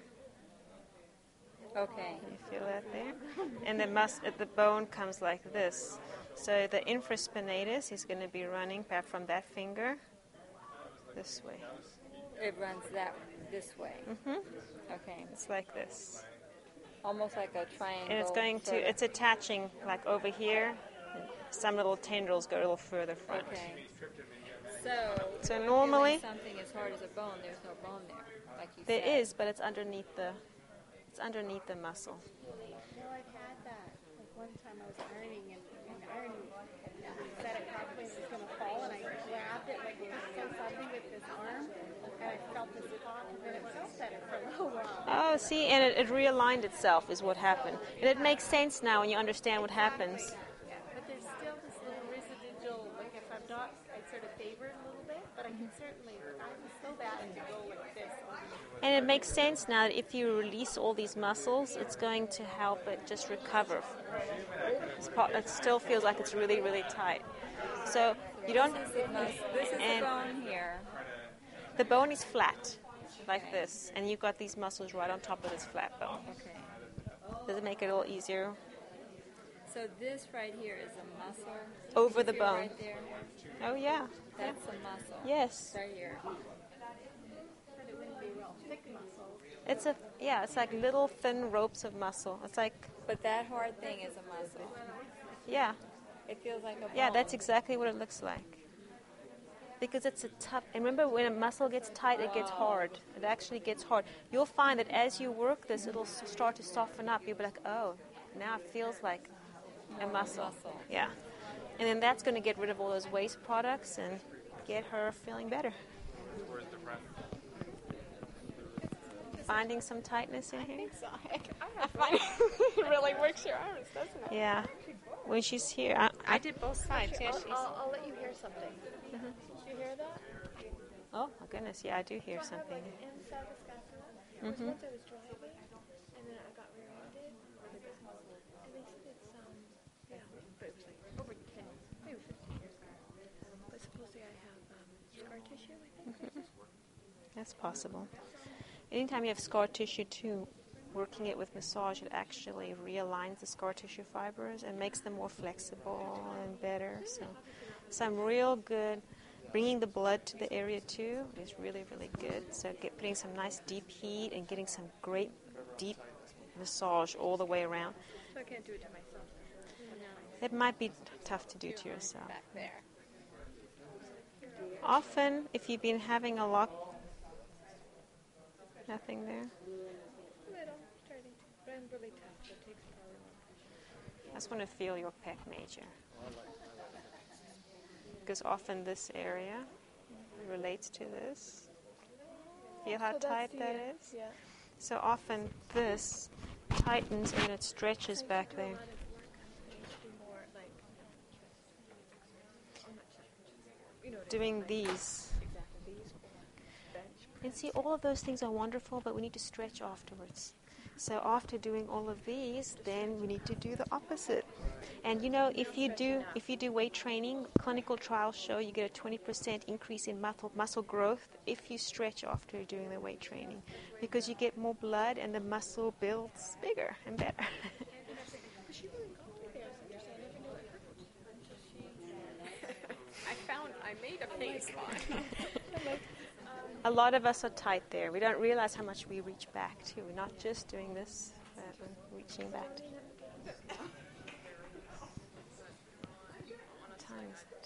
okay. You feel that there? And the bone comes like this. So the infraspinatus is going to be running back from that finger this way. It runs this way. Okay. It's like this. Almost like a triangle. And it's attaching like over here. Some little tendrils go a little further front. Okay. So normally doing something as hard as a bone, there's no bone there, like you there said. is, but it's underneath the muscle. Well, I've had that. Like one time I was ironing and ironing set it properly and it was going to fall, and I grabbed it like it was so something with this arm, and I felt this pop, and then it felt better for a little while. Oh, see, and it realigned itself is what happened. And it makes sense now when you understand what happens. But there's still this little residual, like if I'm not, I sort of favor it a little bit, but I can certainly, I'm so bad to go like this. And it makes sense now that if you release all these muscles, it's going to help it just recover. It still feels like it's really, really tight. So you don't. This is the bone here. The bone is flat, like this, and you've got these muscles right on top of this flat bone. Okay. Does it make it a little easier? So this right here is a muscle. Over the See bone. Right there. Oh yeah. That's a muscle. Yes. Right here. But it wouldn't be real thick muscle. It's like little thin ropes of muscle. It's like, But that hard thing is a muscle. yeah. It feels like a bone. Yeah, that's exactly what it looks like. Because it's a tough, and remember when a muscle gets tight, it gets hard. It actually gets hard. You'll find that as you work this, it'll start to soften up. You'll be like, oh, now it feels like a muscle. Yeah. And then that's going to get rid of all those waste products and get her feeling better. Finding some tightness in here? So I find it really works your arms, doesn't it? Yeah. When she's here, I did both sides. Yeah, I'll let you hear something. Did you hear that? oh my goodness, yeah, I do hear So I had something. like an inside Saskatchewan. Once I was driving, and then I got rear-ended, and they said it's but it was like over 10, maybe 15 years ago. But supposedly I have scar tissue, I think. That's possible. Anytime you have scar tissue too, working it with massage, it actually realigns the scar tissue fibers and makes them more flexible and better. So some real good, bringing the blood to the area too is really, really good. So putting some nice deep heat and getting some great deep massage all the way around. So I can't do it to myself. It might be tough to do to yourself. back there. Often, if you've been having a lot, nothing there. Little, starting to, but I'm really tough, so it takes probably I just want to feel your pec major. Because often this area relates to this. Feel how tight that is? Yeah. So often this tightens and it stretches back there. Doing these. And see, all of those things are wonderful, but we need to stretch afterwards. So after doing all of these, then we need to do the opposite. And you know, if you do weight training, clinical trials show you get a 20% increase in muscle growth if you stretch after doing the weight training, because you get more blood and the muscle builds bigger and better. I made a face line. A lot of us are tight there. We don't realize how much we reach back to. We're not just doing this, but we're reaching back to. What time is it?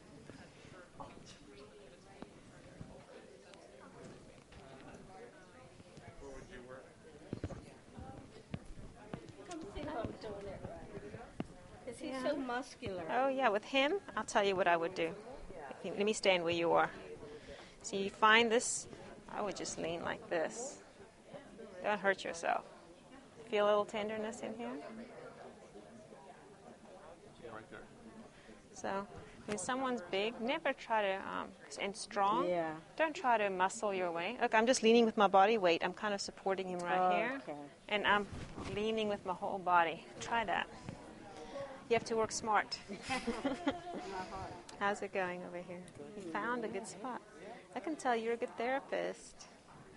Because he's so muscular. Oh yeah, with him, I'll tell you what I would do. Let me stand where you are. So you find this, I would just lean like this. Don't hurt yourself. Feel a little tenderness in here? So When someone's big, never try to, and strong, Yeah. don't try to muscle your way. Look, I'm just leaning with my body weight. I'm kind of supporting him right here. Okay. And I'm leaning with my whole body. Try that. You have to work smart. How's it going over here? You found a good spot. I can tell you're a good therapist.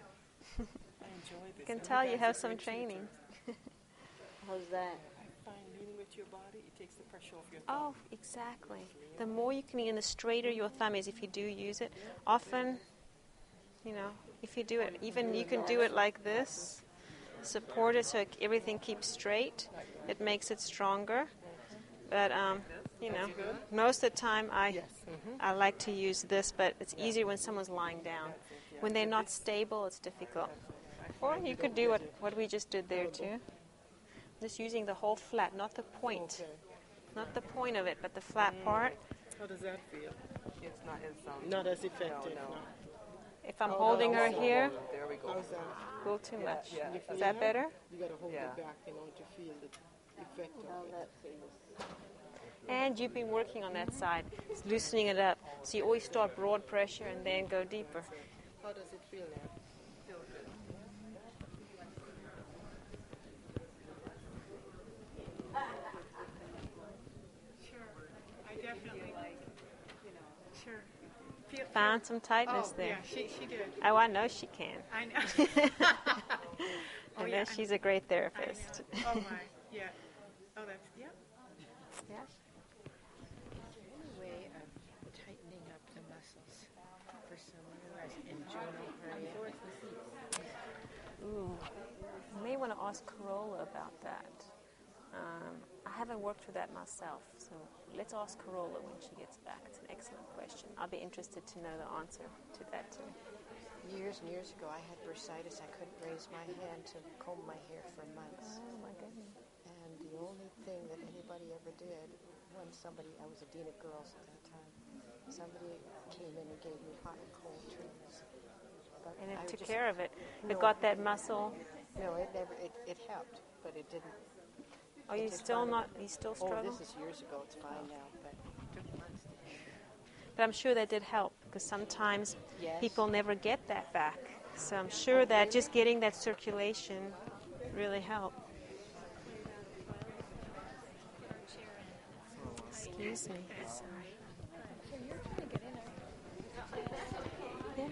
I can tell you have some training. How's that? Fine, leaning with your body, it takes the pressure off your thumb. Oh, exactly. The more you can, and the straighter your thumb is if you do use it. Often, if you do it, even you can do it like this. Support it so everything keeps straight. It makes it stronger. But, most of the time I like to use this, but it's easier when someone's lying down. When they're not stable, it's difficult. Or you could do what we just did there too. Just using the whole flat, not the point. Not the point of it, but the flat part. How does that feel? It's not as Not as effective. No. If I'm holding her here, There we go. How's that? a little too much. Yeah. Is that better? You got to hold Yeah. it back in order to feel the effect of it. And you've been working on that side, loosening it up. So you always start broad pressure and then go deeper. How does it feel now? I definitely Sure. Found some tightness there. she did. Oh, I know she can. I know. I know she's a great therapist. Oh my, yeah. Oh, that's yeah. Yeah. Way of tightening up the muscles for someone who has internal hernia. Ooh, you may want to ask Carola about that. I haven't worked with that myself, so let's ask Carola when she gets back. It's an excellent question. I'll be interested to know the answer to that too. Years and years ago, I had bursitis. I couldn't raise my hand to comb my hair for months. Oh my goodness. And the only thing that anybody ever did when I was a dean of girls at that time, somebody came in and gave me hot and cold treatments. But And it I took just- care of it. It No. got that muscle. No, it never. It helped, but it didn't. Are it you did still bother not? me. You still Oh, struggle? this is years ago. It's fine now, but it took months to get it. But I'm sure that did help because sometimes Yes. people never get that back. So I'm sure that just getting that circulation really helped. Excuse me. Sorry. Yeah.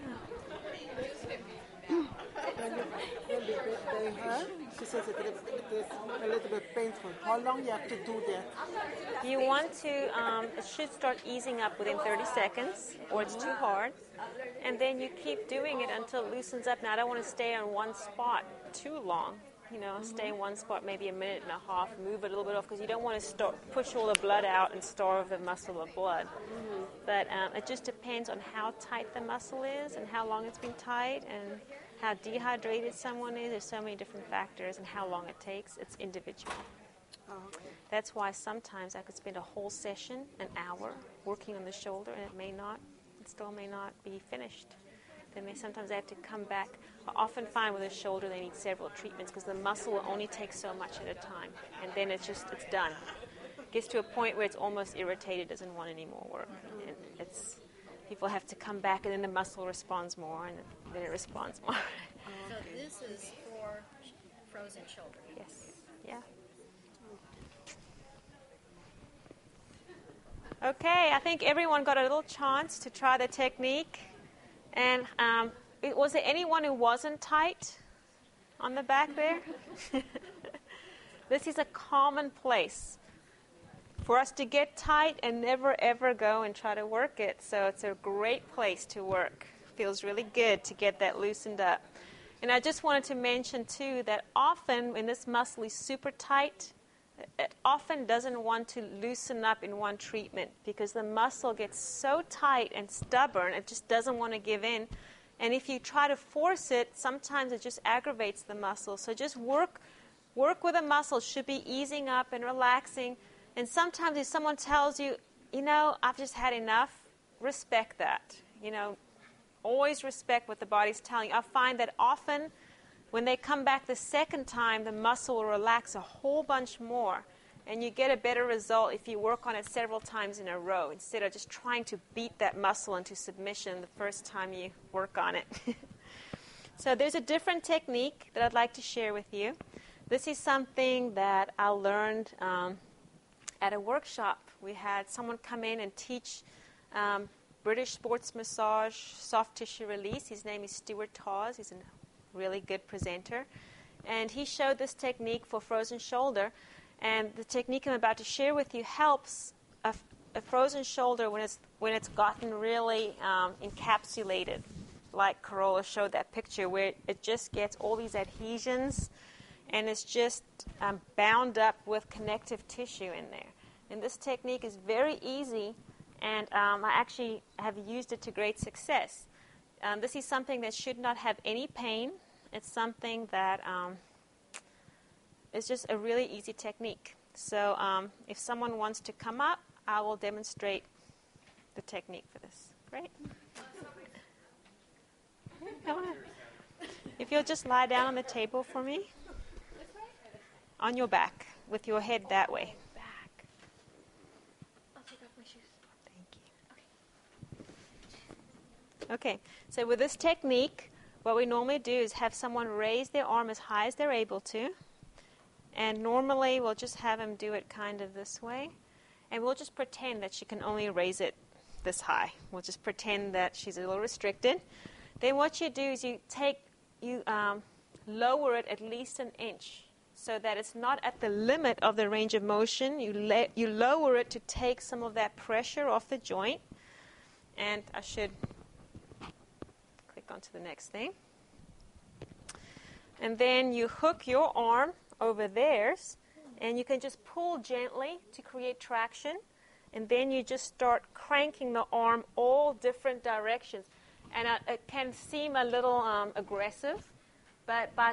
They hurt. She says it is a little bit painful. How long you have to do that? You want to, it should start easing up within 30 seconds, or it's too hard. And then you keep doing it until it loosens up. Now, I don't want to stay on one spot too long. Stay in one spot maybe a minute and a half, move it a little bit off, because you don't want to push all the blood out and starve the muscle of blood. But it just depends on how tight the muscle is and how long it's been tight and how dehydrated someone is. There's so many different factors and how long it takes. It's individual. That's why sometimes I could spend a whole session, an hour, working on the shoulder, and it still may not be finished. Sometimes I have to come back. I often find with a shoulder they need several treatments because the muscle will only take so much at a time, and then it's done. It gets to a point where it's almost irritated, doesn't want any more work. And people have to come back, and then the muscle responds more, and then it responds more. So this is for frozen shoulder. Yes. Yeah. Okay, I think everyone got a little chance to try the technique. And was there anyone who wasn't tight on the back there? This is a common place for us to get tight and never, ever go and try to work it. So it's a great place to work. Feels really good to get that loosened up. And I just wanted to mention, too, that often when this muscle is super tight, it often doesn't want to loosen up in one treatment because the muscle gets so tight and stubborn, it just doesn't want to give in. And if you try to force it, sometimes it just aggravates the muscle. So just work with the muscle. Should be easing up and relaxing. And sometimes if someone tells you, I've just had enough, respect that. Always respect what the body's telling you. I find that often when they come back the second time, the muscle will relax a whole bunch more. And you get a better result if you work on it several times in a row instead of just trying to beat that muscle into submission the first time you work on it. So there's a different technique that I'd like to share with you. This is something that I learned at a workshop. We had someone come in and teach British sports massage, soft tissue release. His name is Stuart Tawes. He's a really good presenter. And he showed this technique for frozen shoulder. And the technique I'm about to share with you helps a frozen shoulder when it's gotten really encapsulated, like Carola showed that picture, where it just gets all these adhesions and it's just bound up with connective tissue in there. And this technique is very easy, and I actually have used it to great success. This is something that should not have any pain. It's something that is just a really easy technique. So if someone wants to come up, I will demonstrate the technique for this. Great. Come on. If you'll just lie down on the table for me. On your back, with your head that way. Back. I'll take off my shoes. Thank you. Okay, so with this technique, what we normally do is have someone raise their arm as high as they're able to. And normally we'll just have them do it kind of this way. And we'll just pretend that she can only raise it this high. We'll just pretend that she's a little restricted. Then what you do is you lower it at least an inch so that it's not at the limit of the range of motion. You lower it to take some of that pressure off the joint. And I should click onto the next thing. And then you hook your arm over theirs, and you can just pull gently to create traction. And then you just start cranking the arm all different directions. And it can seem a little aggressive, but by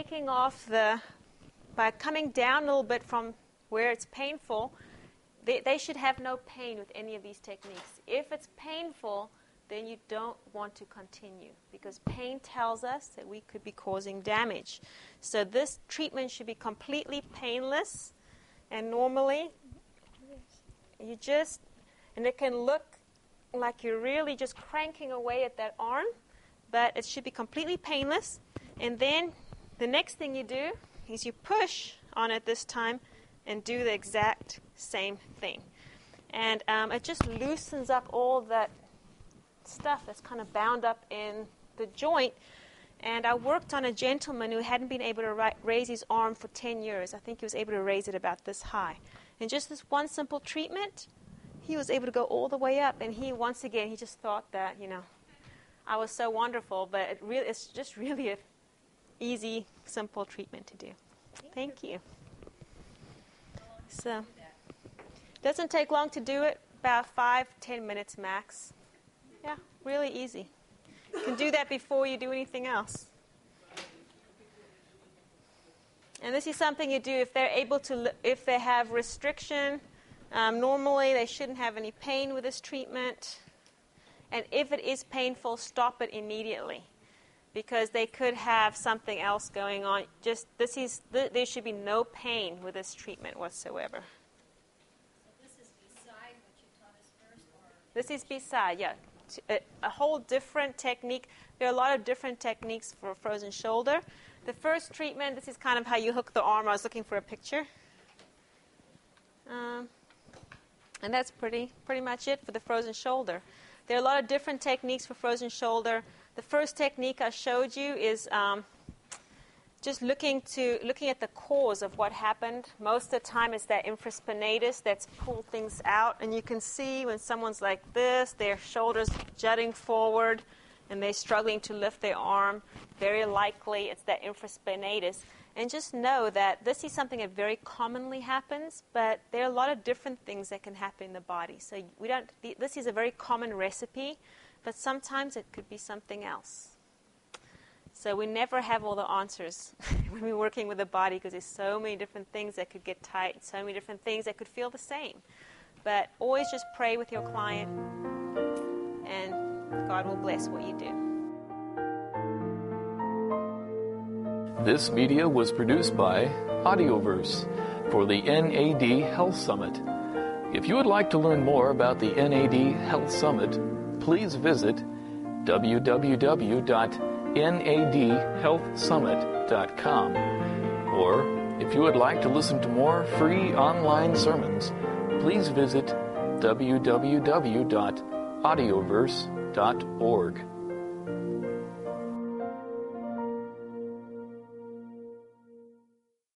coming down a little bit from where it's painful, they should have no pain with any of these techniques. If it's painful, then you don't want to continue because pain tells us that we could be causing damage. So this treatment should be completely painless, and normally and it can look like you're really just cranking away at that arm, but it should be completely painless. And then the next thing you do is you push on it this time and do the exact same thing. And it just loosens up all that stuff that's kind of bound up in the joint. And I worked on a gentleman who hadn't been able to raise his arm for 10 years. I think he was able to raise it about this high. And just this one simple treatment, he was able to go all the way up. And he just thought that, I was so wonderful. But it's just really an easy, simple treatment to do. Thank you. So, it doesn't take long to do it, about 5-10 minutes max. Yeah, really easy. You can do that before you do anything else. And this is something you do if they're able to, if they have restriction. Normally, they shouldn't have any pain with this treatment. And if it is painful, stop it immediately, because they could have something else going on. There should be no pain with this treatment whatsoever. So this is beside what you taught us first? This is beside, yeah. A whole different technique. There are a lot of different techniques for frozen shoulder. The first treatment, this is kind of how you hook the arm. I was looking for a picture. And that's pretty much it for the frozen shoulder. There are a lot of different techniques for frozen shoulder. The first technique I showed you is just looking at the cause of what happened. Most of the time it's that infraspinatus that's pulled things out. And you can see when someone's like this, their shoulders jutting forward, and they're struggling to lift their arm. Very likely it's that infraspinatus. And just know that this is something that very commonly happens, but there are a lot of different things that can happen in the body. So this is a very common recipe, but sometimes it could be something else. So we never have all the answers when we're working with the body, because there's so many different things that could get tight, so many different things that could feel the same. But always just pray with your client, and God will bless what you do. This media was produced by Audioverse, for the NAD Health Summit. If you would like to learn more about the NAD Health Summit, please visit www.nadhealthsummit.com. Or if you would like to listen to more free online sermons, please visit www.audioverse.org.